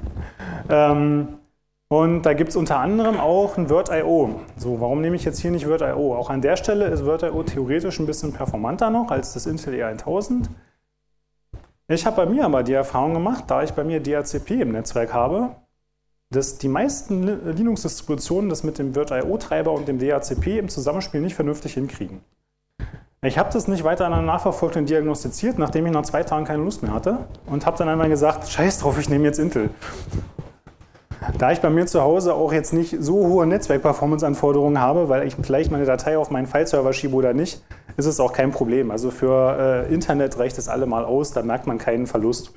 Und da gibt es unter anderem auch ein VirtIO. So, warum nehme ich jetzt hier nicht VirtIO? Auch an der Stelle ist VirtIO theoretisch ein bisschen performanter noch als das Intel E1000. Ich habe bei mir aber die Erfahrung gemacht, da ich bei mir DHCP im Netzwerk habe, dass die meisten Linux-Distributionen das mit dem VirtIO-Treiber und dem DHCP im Zusammenspiel nicht vernünftig hinkriegen. Ich habe das nicht weiter nachverfolgt und diagnostiziert, nachdem ich nach 2 Tagen keine Lust mehr hatte und habe dann einmal gesagt, scheiß drauf, ich nehme jetzt Intel. Da ich bei mir zu Hause auch jetzt nicht so hohe Netzwerk-Performance-Anforderungen habe, weil ich vielleicht meine Datei auf meinen File-Server schiebe oder nicht, ist es auch kein Problem. Also für Internet reicht es allemal aus, da merkt man keinen Verlust.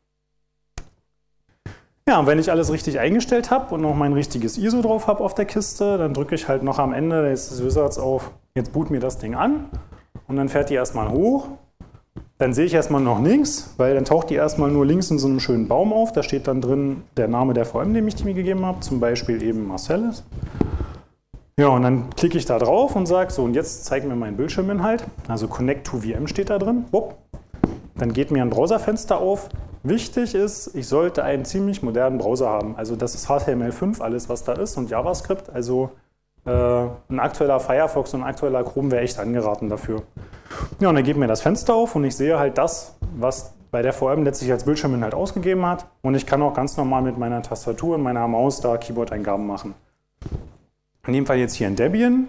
Ja, und wenn ich alles richtig eingestellt habe und noch mein richtiges ISO drauf habe auf der Kiste, dann drücke ich halt noch am Ende des Wizards auf, jetzt boot mir das Ding an und dann fährt die erstmal hoch. Dann sehe ich erstmal noch nichts, weil dann taucht die erstmal nur links in so einem schönen Baum auf. Da steht dann drin der Name der VM, den ich mir gegeben habe, zum Beispiel eben Marcellus. Ja, und dann klicke ich da drauf und sage, so, und jetzt zeig mir meinen Bildschirminhalt. Also Connect to VM steht da drin. Wupp. Dann geht mir ein Browserfenster auf. Wichtig ist, ich sollte einen ziemlich modernen Browser haben. Also das ist HTML5, alles was da ist, und JavaScript. Also ein aktueller Firefox und ein aktueller Chrome wäre echt angeraten dafür. Ja, und dann geht mir das Fenster auf und ich sehe halt das, was bei der VM letztlich als Bildschirminhalt ausgegeben hat. Und ich kann auch ganz normal mit meiner Tastatur und meiner Maus da Keyboard-Eingaben machen. In dem Fall jetzt hier in Debian.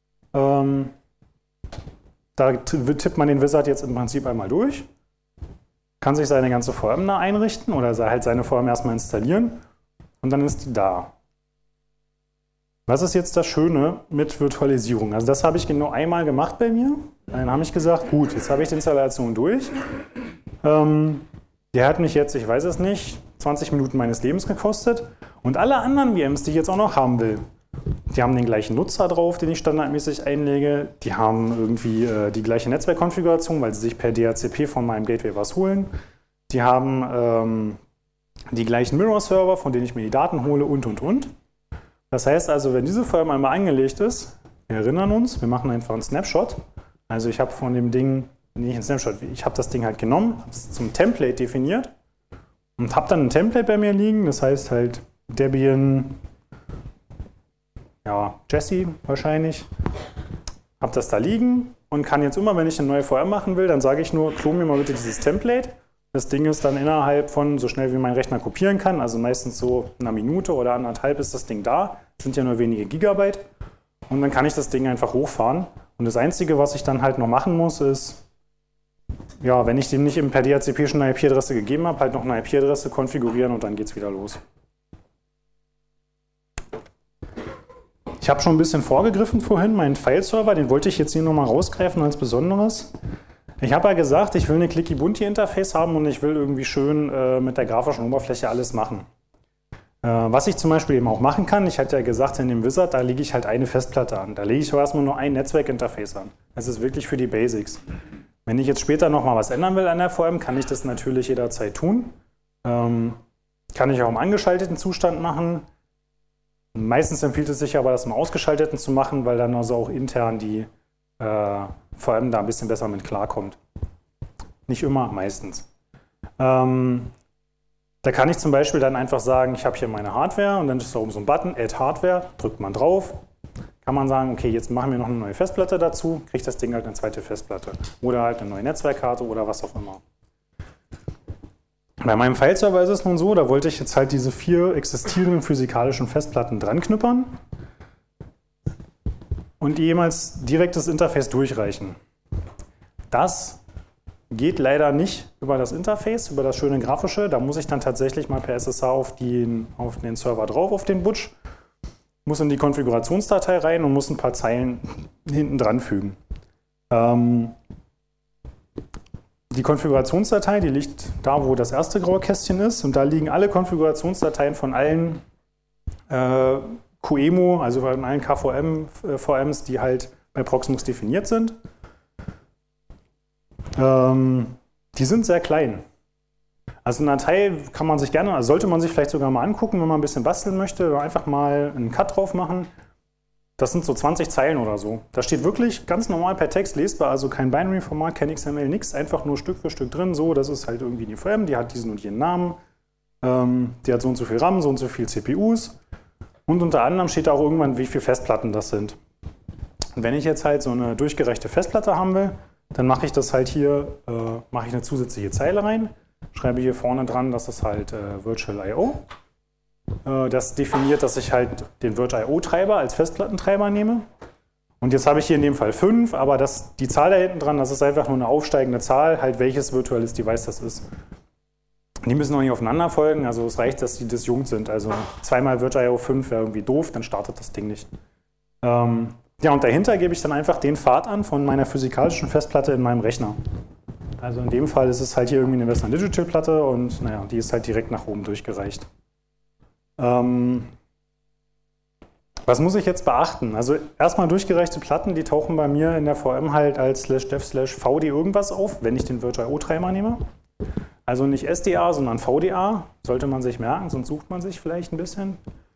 Da tippt man den Wizard jetzt im Prinzip einmal durch. Kann sich seine ganze VM da einrichten oder halt seine VM erstmal installieren. Und dann ist die da. Was ist jetzt das Schöne mit Virtualisierung? Also das habe ich genau einmal gemacht bei mir. Dann habe ich gesagt, gut, jetzt habe ich die Installation durch. Der hat mich jetzt, ich weiß es nicht, 20 Minuten meines Lebens gekostet. Und alle anderen VMs, die ich jetzt auch noch haben will, die haben den gleichen Nutzer drauf, den ich standardmäßig einlege. Die haben irgendwie die gleiche Netzwerkkonfiguration, weil sie sich per DHCP von meinem Gateway was holen. Die haben die gleichen Mirror-Server, von denen ich mir die Daten hole und. Das heißt also, wenn diese VM einmal angelegt ist, wir erinnern uns, wir machen einfach einen Snapshot. Also ich habe von dem Ding, nicht einen Snapshot, ich habe das Ding halt genommen, habe es zum Template definiert und habe dann ein Template bei mir liegen, das heißt halt Debian, ja, Jesse wahrscheinlich, habe das da liegen und kann jetzt immer, wenn ich eine neue VM machen will, dann sage ich nur, klon mir mal bitte dieses Template. Das Ding ist dann innerhalb von, so schnell wie mein Rechner kopieren kann, also meistens so einer Minute oder anderthalb ist das Ding da. Das sind ja nur wenige Gigabyte. Und dann kann ich das Ding einfach hochfahren. Und das Einzige, was ich dann halt noch machen muss, ist, ja, wenn ich dem nicht per DHCP schon eine IP-Adresse gegeben habe, halt noch eine IP-Adresse konfigurieren und dann geht's wieder los. Ich habe schon ein bisschen vorgegriffen vorhin, meinen File-Server, den wollte ich jetzt hier nochmal rausgreifen als Besonderes. Ich habe ja gesagt, ich will eine Clicky-Bunti-Interface haben und ich will irgendwie schön mit der grafischen Oberfläche alles machen. Was ich zum Beispiel eben auch machen kann, ich hatte ja gesagt, in dem Wizard, da lege ich halt eine Festplatte an. Da lege ich erstmal nur ein Netzwerkinterface an. Das ist wirklich für die Basics. Wenn ich jetzt später nochmal was ändern will an der VM, kann ich das natürlich jederzeit tun. Kann ich auch im angeschalteten Zustand machen. Meistens empfiehlt es sich aber, das im ausgeschalteten zu machen, weil dann also auch intern die VM da ein bisschen besser mit klarkommt. Nicht immer, meistens. Da kann ich zum Beispiel dann einfach sagen, ich habe hier meine Hardware und dann ist da oben so ein Button, Add Hardware, drückt man drauf. Kann man sagen, okay, jetzt machen wir noch eine neue Festplatte dazu, kriegt das Ding halt eine zweite Festplatte. Oder halt eine neue Netzwerkkarte oder was auch immer. Bei meinem File-Server ist es nun so, da wollte ich jetzt halt diese 4 existierenden physikalischen Festplatten dran knüppern und jemals direkt das Interface durchreichen. Das geht leider nicht über das Interface, über das schöne grafische. Da muss ich dann tatsächlich mal per SSH auf den Server drauf, auf den Butch, muss in die Konfigurationsdatei rein und muss ein paar Zeilen hinten dran fügen. Die Konfigurationsdatei, die liegt da, wo das erste graue Kästchen ist, und da liegen alle Konfigurationsdateien von allen QEMU, also von allen KVM-VMs, die halt bei Proxmox definiert sind. Die sind sehr klein. Also eine Datei kann man sich gerne, also sollte man sich vielleicht sogar mal angucken, wenn man ein bisschen basteln möchte, oder einfach mal einen Cut drauf machen. Das sind so 20 Zeilen oder so. Da steht wirklich ganz normal per Text lesbar, also kein Binary-Format, kein XML, nichts, einfach nur Stück für Stück drin. So, das ist halt irgendwie die VM, die hat diesen und jenen Namen, die hat so und so viel RAM, so und so viel CPUs. Und unter anderem steht da auch irgendwann, wie viele Festplatten das sind. Und wenn ich jetzt halt so eine durchgereichte Festplatte haben will, dann mache ich das halt hier, mache ich eine zusätzliche Zeile rein, schreibe hier vorne dran, das ist halt Virtual I/O. Das definiert, dass ich halt den Virt.io-Treiber als Festplattentreiber nehme. Und jetzt habe ich hier in dem Fall 5, aber die Zahl da hinten dran, das ist einfach nur eine aufsteigende Zahl, halt welches virtuelles Device das ist. Die müssen auch nicht aufeinander folgen, also es reicht, dass die disjunkt sind. Also zweimal VirtualIO 5 wäre irgendwie doof, dann startet das Ding nicht. Ja, und dahinter gebe ich dann einfach den Pfad an von meiner physikalischen Festplatte in meinem Rechner. Also in dem Fall ist es halt hier irgendwie eine Western Digital Platte und naja, die ist halt direkt nach oben durchgereicht. Was muss ich jetzt beachten? Also erstmal durchgereichte Platten, die tauchen bei mir in der VM halt als /dev/vd irgendwas auf, wenn ich den VirtualIO-Treiber nehme. Also nicht SDA, sondern VDA, sollte man sich merken, sonst sucht man sich vielleicht ein bisschen.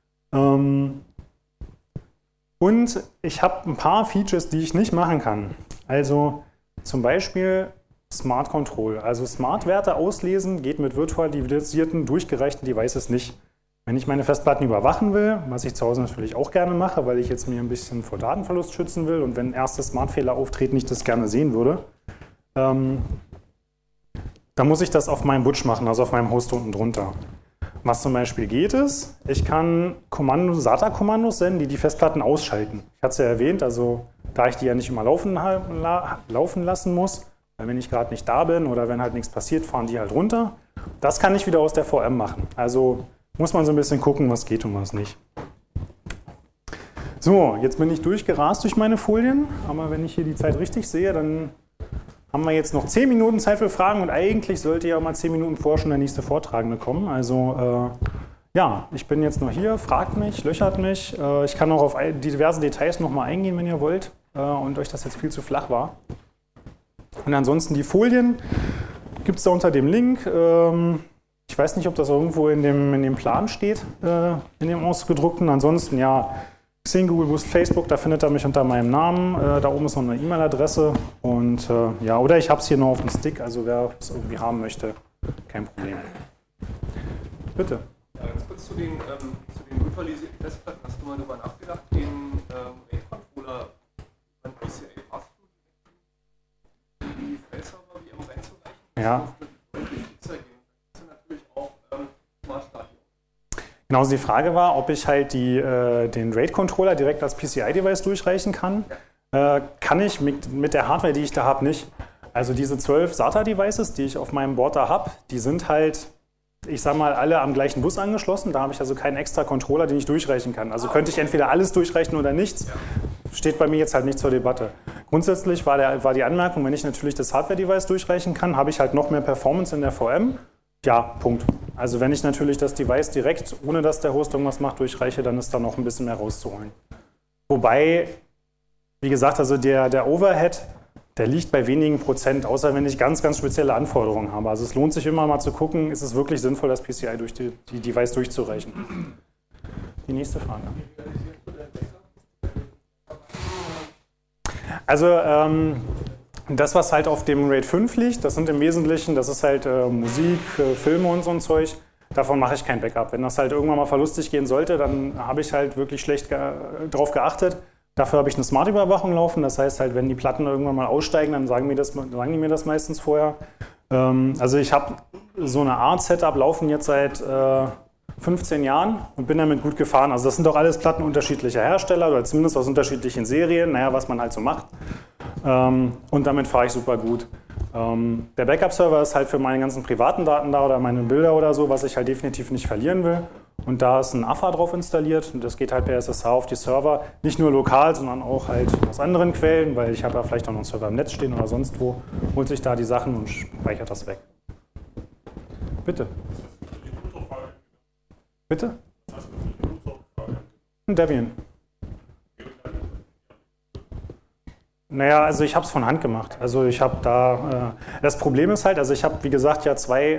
Und ich habe ein paar Features, die ich nicht machen kann. Also zum Beispiel Smart Control. Also Smart-Werte auslesen geht mit virtualisierten, durchgereichten Devices nicht. Wenn ich meine Festplatten überwachen will, was ich zu Hause natürlich auch gerne mache, weil ich jetzt mir ein bisschen vor Datenverlust schützen will und wenn erste Smart-Fehler auftreten, ich das gerne sehen würde, dann muss ich das auf meinem Butch machen, also auf meinem Host unten drunter. Was zum Beispiel geht ist, ich kann SATA-Kommandos senden, die die Festplatten ausschalten. Ich hatte es ja erwähnt, also da ich die ja nicht immer laufen lassen muss, weil wenn ich gerade nicht da bin oder wenn halt nichts passiert, fahren die halt runter. Das kann ich wieder aus der VM machen. Also muss man so ein bisschen gucken, was geht und was nicht. So, jetzt bin ich durchgerast durch meine Folien, aber wenn ich hier die Zeit richtig sehe, dann haben wir jetzt noch 10 Minuten Zeit für Fragen und eigentlich sollte ja mal 10 Minuten vorher schon der nächste Vortragende kommen. Also ja, ich bin jetzt noch hier, fragt mich, löchert mich. Ich kann auch auf diverse Details nochmal eingehen, wenn ihr wollt und euch das jetzt viel zu flach war. Und ansonsten die Folien gibt es da unter dem Link. Ich weiß nicht, ob das irgendwo in dem Plan steht, in dem ausgedruckten. Ansonsten ja, Xing, Google Boost, Facebook, da findet ihr mich unter meinem Namen. Da oben ist noch eine E-Mail-Adresse. Und ja, oder ich habe es hier noch auf dem Stick, also wer es irgendwie haben möchte, kein Problem. Bitte. Ja, ganz kurz zu den virtualisierten Festplatten. Hast du mal darüber nachgedacht, den RAID-Controller an PCA Pass-Through die File-Server wie immer reinzureichen? Ja. Genau, also die Frage war, ob ich halt den RAID-Controller direkt als PCI-Device durchreichen kann. Kann ich mit der Hardware, die ich da habe, nicht. Also diese 12 SATA-Devices, die ich auf meinem Board da habe, die sind halt, ich sag mal, alle am gleichen Bus angeschlossen. Da habe ich also keinen extra Controller, den ich durchreichen kann. Also könnte ich entweder alles durchreichen oder nichts. Steht bei mir jetzt halt nicht zur Debatte. Grundsätzlich war die Anmerkung, wenn ich natürlich das Hardware-Device durchreichen kann, habe ich halt noch mehr Performance in der VM. Ja, Punkt. Also wenn ich natürlich das Device direkt, ohne dass der Host irgendwas macht, durchreiche, dann ist da noch ein bisschen mehr rauszuholen. Wobei, wie gesagt, also der Overhead, der liegt bei wenigen Prozent, außer wenn ich ganz, ganz spezielle Anforderungen habe. Also es lohnt sich immer mal zu gucken, ist es wirklich sinnvoll, das PCI durch die Device durchzureichen. Die nächste Frage. Also das, was halt auf dem RAID 5 liegt, das sind im Wesentlichen, das ist halt Musik, Filme und so ein Zeug. Davon mache ich kein Backup. Wenn das halt irgendwann mal verlustig gehen sollte, dann habe ich halt wirklich schlecht drauf geachtet. Dafür habe ich eine Smart-Überwachung laufen. Das heißt halt, wenn die Platten irgendwann mal aussteigen, dann sagen die mir das meistens vorher. Also ich habe so eine Art Setup laufen jetzt seit 15 Jahren und bin damit gut gefahren. Also das sind doch alles Platten unterschiedlicher Hersteller oder zumindest aus unterschiedlichen Serien, naja, was man halt so macht. Und damit fahre ich super gut. Der Backup-Server ist halt für meine ganzen privaten Daten da oder meine Bilder oder so, was ich halt definitiv nicht verlieren will. Und da ist ein AFA drauf installiert und das geht halt per SSH auf die Server. Nicht nur lokal, sondern auch halt aus anderen Quellen, weil ich habe ja vielleicht auch noch einen Server im Netz stehen oder sonst wo, holt sich da die Sachen und speichert das weg. Bitte. Bitte? Debian. Naja, also ich habe es von Hand gemacht. Also ich habe da, das Problem ist halt, also ich habe wie gesagt ja zwei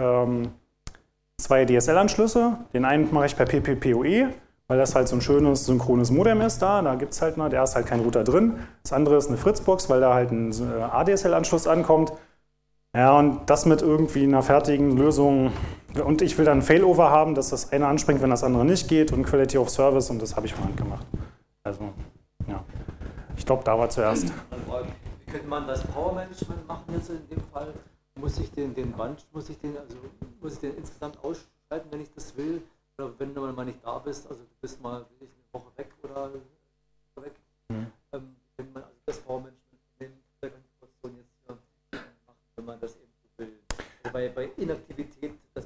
DSL-Anschlüsse. Den einen mache ich per PPPoE, weil das halt so ein schönes synchrones Modem ist da. Da gibt es halt, da ist halt kein Router drin. Das andere ist eine Fritzbox, weil da halt ein ADSL-Anschluss ankommt. Ja, und das mit irgendwie einer fertigen Lösung. Und ich will dann ein Failover haben, dass das eine anspringt, wenn das andere nicht geht und Quality of Service und das habe ich von Hand gemacht. Also, ja. Ich glaube, da war zuerst. Wie könnte man das Power Management machen jetzt in dem Fall? Muss ich den insgesamt ausschalten, wenn ich das will? Oder wenn du mal nicht da bist, also du bist mal eine Woche weg oder weg. Wenn man also das Power Management in der Konfiguration jetzt machen, wenn man das eben so will. Also bei Inaktivität,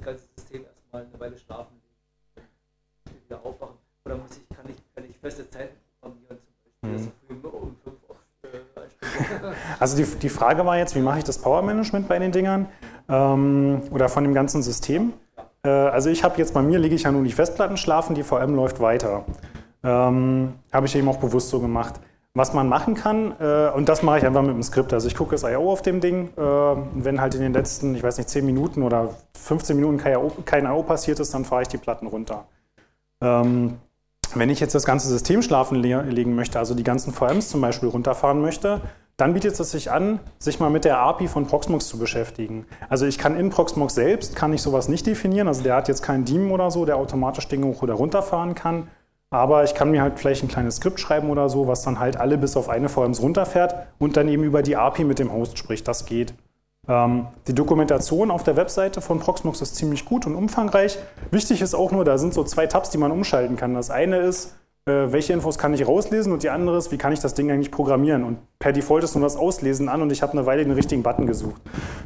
feste Zeiten programmieren zum Beispiel, dass ich um 5 aufstehe. Also die Frage war jetzt, wie mache ich das Power-Management bei den Dingern oder von dem ganzen System? Also ich habe jetzt, bei mir lege ich ja nur die Festplatten schlafen, die VM läuft weiter. Habe ich eben auch bewusst so gemacht. Was man machen kann, und das mache ich einfach mit dem Skript. Also ich gucke das I.O. auf dem Ding, wenn halt in den letzten, ich weiß nicht, 10 Minuten oder 15 Minuten kein I.O. passiert ist, dann fahre ich die Platten runter. Wenn ich jetzt das ganze System schlafen legen möchte, also die ganzen VMs zum Beispiel runterfahren möchte, dann bietet es sich an, sich mal mit der API von Proxmox zu beschäftigen. Also ich kann in Proxmox selbst, kann ich sowas nicht definieren, also der hat jetzt keinen Daemon oder so, der automatisch Dinge hoch- oder runterfahren kann. Aber ich kann mir halt vielleicht ein kleines Skript schreiben oder so, was dann halt alle bis auf eine VMs runterfährt und dann eben über die API mit dem Host spricht. Das geht. Die Dokumentation auf der Webseite von Proxmox ist ziemlich gut und umfangreich. Wichtig ist auch nur, da sind so 2 Tabs, die man umschalten kann. Das eine ist, welche Infos kann ich rauslesen und die andere ist, wie kann ich das Ding eigentlich programmieren. Und per Default ist nur das Auslesen an und ich habe eine Weile den richtigen Button gesucht.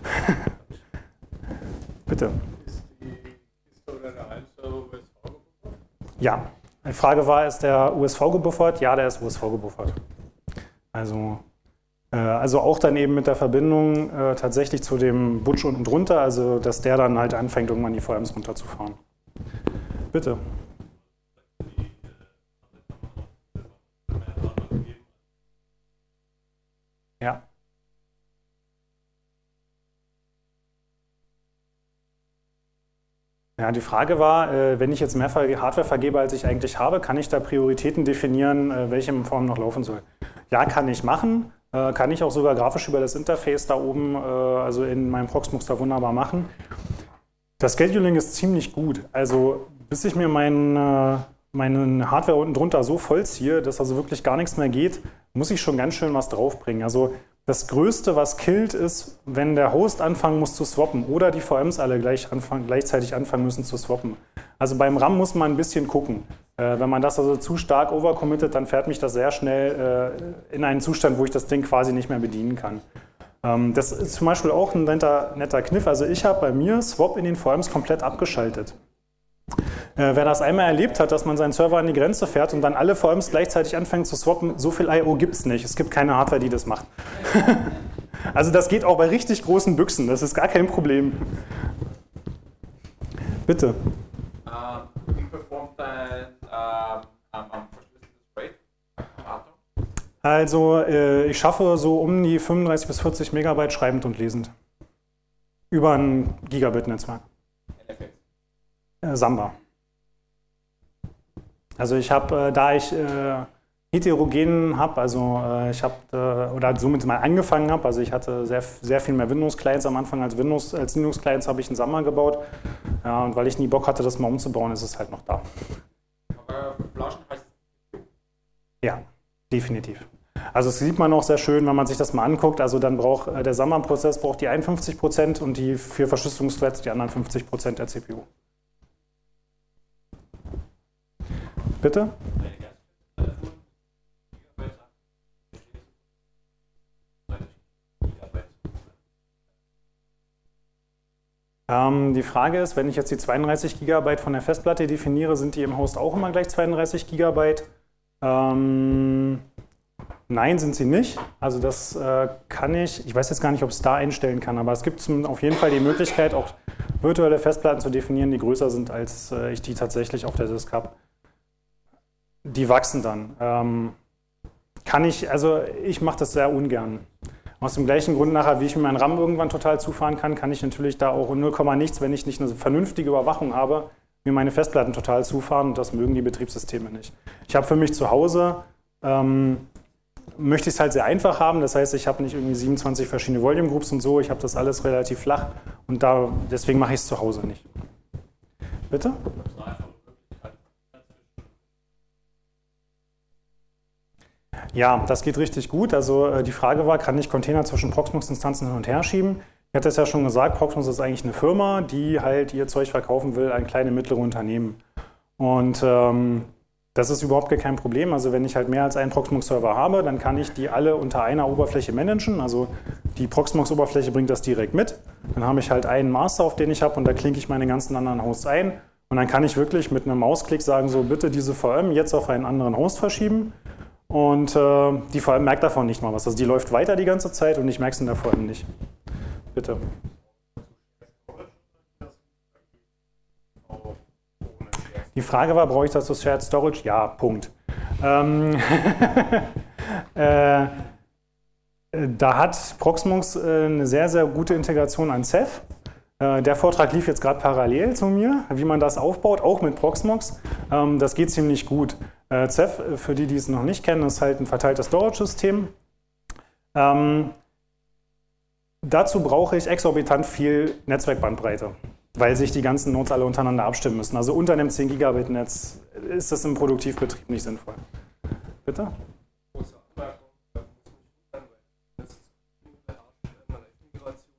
Bitte. Ist die Kiste oder der Einser USV gebuffert? Ja. Die Frage war, ist der USV gebuffert? Ja, der ist USV gebuffert. Also auch dann eben mit der Verbindung tatsächlich zu dem Butch unten drunter, also dass der dann halt anfängt, irgendwann die VMs runterzufahren. Bitte. Ja. Ja, die Frage war, wenn ich jetzt mehr Hardware vergebe, als ich eigentlich habe, kann ich da Prioritäten definieren, welche Form noch laufen soll? Ja, kann ich machen. Kann ich auch sogar grafisch über das Interface da oben, also in meinem Proxmox da wunderbar machen. Das Scheduling ist ziemlich gut. Also bis ich mir meine Hardware unten drunter so vollziehe, dass also wirklich gar nichts mehr geht, muss ich schon ganz schön was draufbringen. Also das Größte, was killt, ist, wenn der Host anfangen muss zu swappen oder die VMs alle gleichzeitig anfangen müssen zu swappen. Also beim RAM muss man ein bisschen gucken. Wenn man das also zu stark overcommittet, dann fährt mich das sehr schnell in einen Zustand, wo ich das Ding quasi nicht mehr bedienen kann. Das ist zum Beispiel auch ein netter Kniff. Also ich habe bei mir Swap in den VMs komplett abgeschaltet. Wer das einmal erlebt hat, dass man seinen Server an die Grenze fährt und dann alle VMs gleichzeitig anfängt zu swappen, so viel I.O. gibt es nicht. Es gibt keine Hardware, die das macht. Also das geht auch bei richtig großen Büchsen, das ist gar kein Problem. Bitte. Wie performt dein verschlüsseltes RAID? Also ich schaffe so um die 35 bis 40 Megabyte schreibend und lesend. Über ein Gigabit-Netzwerk. Samba. Also ich habe, da ich heterogen habe, also ich habe, oder somit mal angefangen habe, also ich hatte sehr viel mehr Windows-Clients am Anfang als Linux-Clients habe ich einen Samba gebaut. Ja, und weil ich nie Bock hatte, das mal umzubauen, ist es halt noch da. Aber Flaschen heißt Ja, definitiv. Also das sieht man auch sehr schön, wenn man sich das mal anguckt. Also dann braucht der Samba-Prozess braucht die 51% und die für Verschlüsselungsthreads die anderen 50% der CPU. Bitte? Die Frage ist, wenn ich jetzt die 32 GB von der Festplatte definiere, sind die im Host auch immer gleich 32 GB? Nein, sind sie nicht. Also das kann ich weiß jetzt gar nicht, ob ich es da einstellen kann, aber es gibt auf jeden Fall die Möglichkeit, auch virtuelle Festplatten zu definieren, die größer sind, als ich die tatsächlich auf der Disk habe. Die wachsen dann. Ich mache das sehr ungern. Aus dem gleichen Grund nachher, wie ich mir meinen RAM irgendwann total zufahren kann ich natürlich da auch 0, nichts, wenn ich nicht eine vernünftige Überwachung habe, mir meine Festplatten total zufahren und das mögen die Betriebssysteme nicht. Ich habe für mich zu Hause, möchte ich es halt sehr einfach haben, das heißt, ich habe nicht irgendwie 27 verschiedene Volume Groups und so, ich habe das alles relativ flach und deswegen mache ich es zu Hause nicht. Bitte? Ja, das geht richtig gut. Also die Frage war, kann ich Container zwischen Proxmox-Instanzen hin und her schieben? Ich hatte es ja schon gesagt, Proxmox ist eigentlich eine Firma, die halt ihr Zeug verkaufen will an kleine, mittlere Unternehmen. Und das ist überhaupt kein Problem. Also wenn ich halt mehr als einen Proxmox-Server habe, dann kann ich die alle unter einer Oberfläche managen. Also die Proxmox-Oberfläche bringt das direkt mit. Dann habe ich halt einen Master, auf den ich habe und da klinke ich meine ganzen anderen Hosts ein. Und dann kann ich wirklich mit einem Mausklick sagen, so bitte diese VM jetzt auf einen anderen Host verschieben. Und die VM merkt davon nicht mal was. Also die läuft weiter die ganze Zeit und ich merke es in der VM nicht. Bitte. Die Frage war, brauche ich das als Shared Storage? Ja, Punkt. Da hat Proxmox eine sehr, sehr gute Integration an Ceph. Der Vortrag lief jetzt gerade parallel zu mir, wie man das aufbaut, auch mit Proxmox. Das geht ziemlich gut. Ceph, für die, die es noch nicht kennen, ist halt ein verteiltes Storage-System. Dazu brauche ich exorbitant viel Netzwerkbandbreite, weil sich die ganzen Nodes alle untereinander abstimmen müssen. Also unter einem 10 Gigabit Netz ist das im Produktivbetrieb nicht sinnvoll. Bitte? Große Anmerkung, da muss ich mich wundern, weil das ist eine Migration.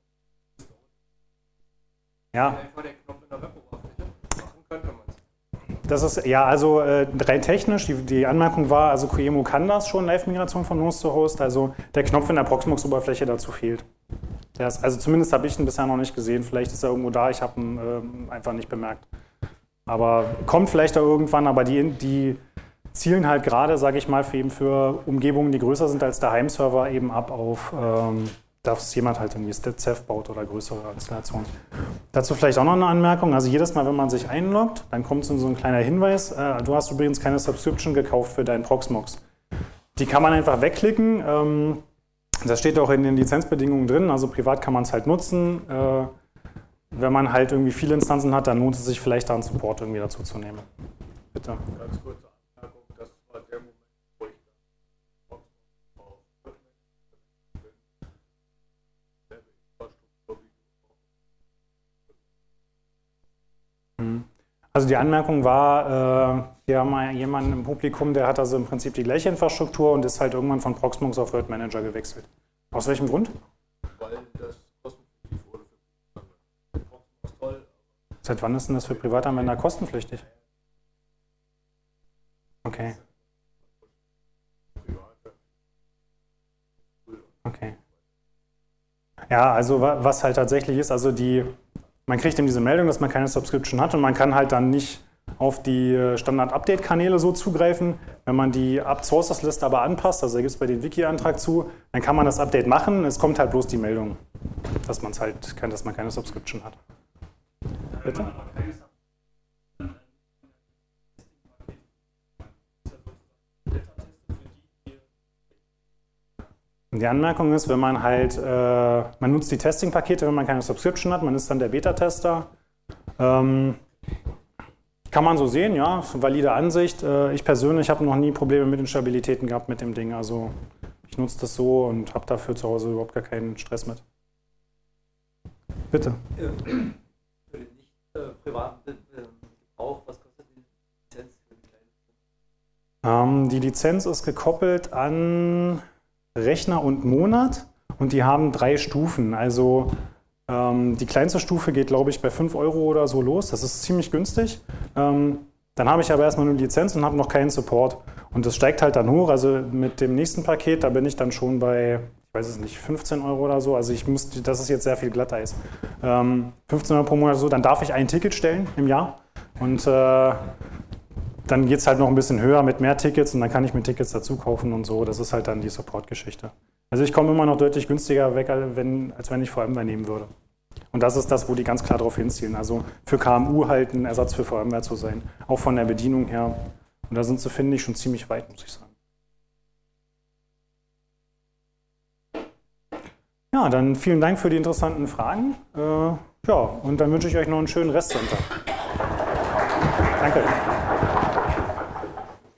Ja. Einfach der Knopf in der Web-Oberfläche. Machen könnte man es. Das ist, ja, also rein technisch, die Anmerkung war, also QEMU kann das schon, Live-Migration von Host zu Host, also der Knopf in der Proxmox-Oberfläche dazu fehlt. Also zumindest habe ich ihn bisher noch nicht gesehen, vielleicht ist er irgendwo da, ich habe ihn einfach nicht bemerkt. Aber kommt vielleicht auch irgendwann, aber die zielen halt gerade, sage ich mal, für Umgebungen, die größer sind als der Heimserver, eben ab auf, dass jemand halt irgendwie Ceph baut oder größere Installationen. Dazu vielleicht auch noch eine Anmerkung, also jedes Mal, wenn man sich einloggt, dann kommt so ein kleiner Hinweis, du hast übrigens keine Subscription gekauft für deinen Proxmox. Die kann man einfach wegklicken, das steht auch in den Lizenzbedingungen drin, also privat kann man es halt nutzen. Wenn man halt irgendwie viele Instanzen hat, dann lohnt es sich vielleicht da einen Support irgendwie dazu zu nehmen. Bitte. Ganz kurze Anmerkung, das war der Moment, wo ich dann Also die Anmerkung war, wir haben mal jemanden im Publikum, der hat also im Prinzip die gleiche Infrastruktur und ist halt irgendwann von Proxmox auf Word Manager gewechselt. Aus welchem Grund? weil das kostenpflichtig wurde für Proxmox toll. Seit wann ist denn das für Privatanwender kostenpflichtig? Okay. Okay. Ja, also was halt tatsächlich ist, also man kriegt eben diese Meldung, dass man keine Subscription hat und man kann halt dann nicht auf die Standard-Update-Kanäle so zugreifen. Wenn man die Sources-Liste aber anpasst, also da gibt es bei den Wiki-Antrag zu, dann kann man das Update machen, es kommt halt bloß die Meldung, dass man dass man keine Subscription hat. Bitte? Die Anmerkung ist, wenn man halt, man nutzt die Testing-Pakete, wenn man keine Subscription hat, man ist dann der Beta-Tester. Kann man so sehen, ja, ist eine valide Ansicht. Ich persönlich habe noch nie Probleme mit Instabilitäten gehabt mit dem Ding, also ich nutze das so und habe dafür zu Hause überhaupt gar keinen Stress mit. Bitte. Für den nicht privaten Gebrauch, was kostet die Lizenz für die kleine? Die Lizenz ist gekoppelt an Rechner und Monat und die haben 3 Stufen. Also die kleinste Stufe geht, glaube ich, bei 5 € oder so los. Das ist ziemlich günstig. Dann habe ich aber erstmal nur die Lizenz und habe noch keinen Support. Und das steigt halt dann hoch. Also mit dem nächsten Paket, da bin ich dann schon bei, ich weiß es nicht, 15 € oder so. Also das ist jetzt sehr viel Glatteis. 15 € pro Monat so, dann darf ich ein Ticket stellen im Jahr. Und dann geht es halt noch ein bisschen höher mit mehr Tickets und dann kann ich mir Tickets dazu kaufen und so. Das ist halt dann die Support-Geschichte. Also ich komme immer noch deutlich günstiger weg, als wenn ich VMware nehmen würde. Und das ist das, wo die ganz klar darauf hinzielen. Also für KMU halt ein Ersatz für VMware zu sein. Auch von der Bedienung her. Und da sind sie, finde ich, schon ziemlich weit, muss ich sagen. Ja, dann vielen Dank für die interessanten Fragen. Ja, und dann wünsche ich euch noch einen schönen Restsonntag. Danke.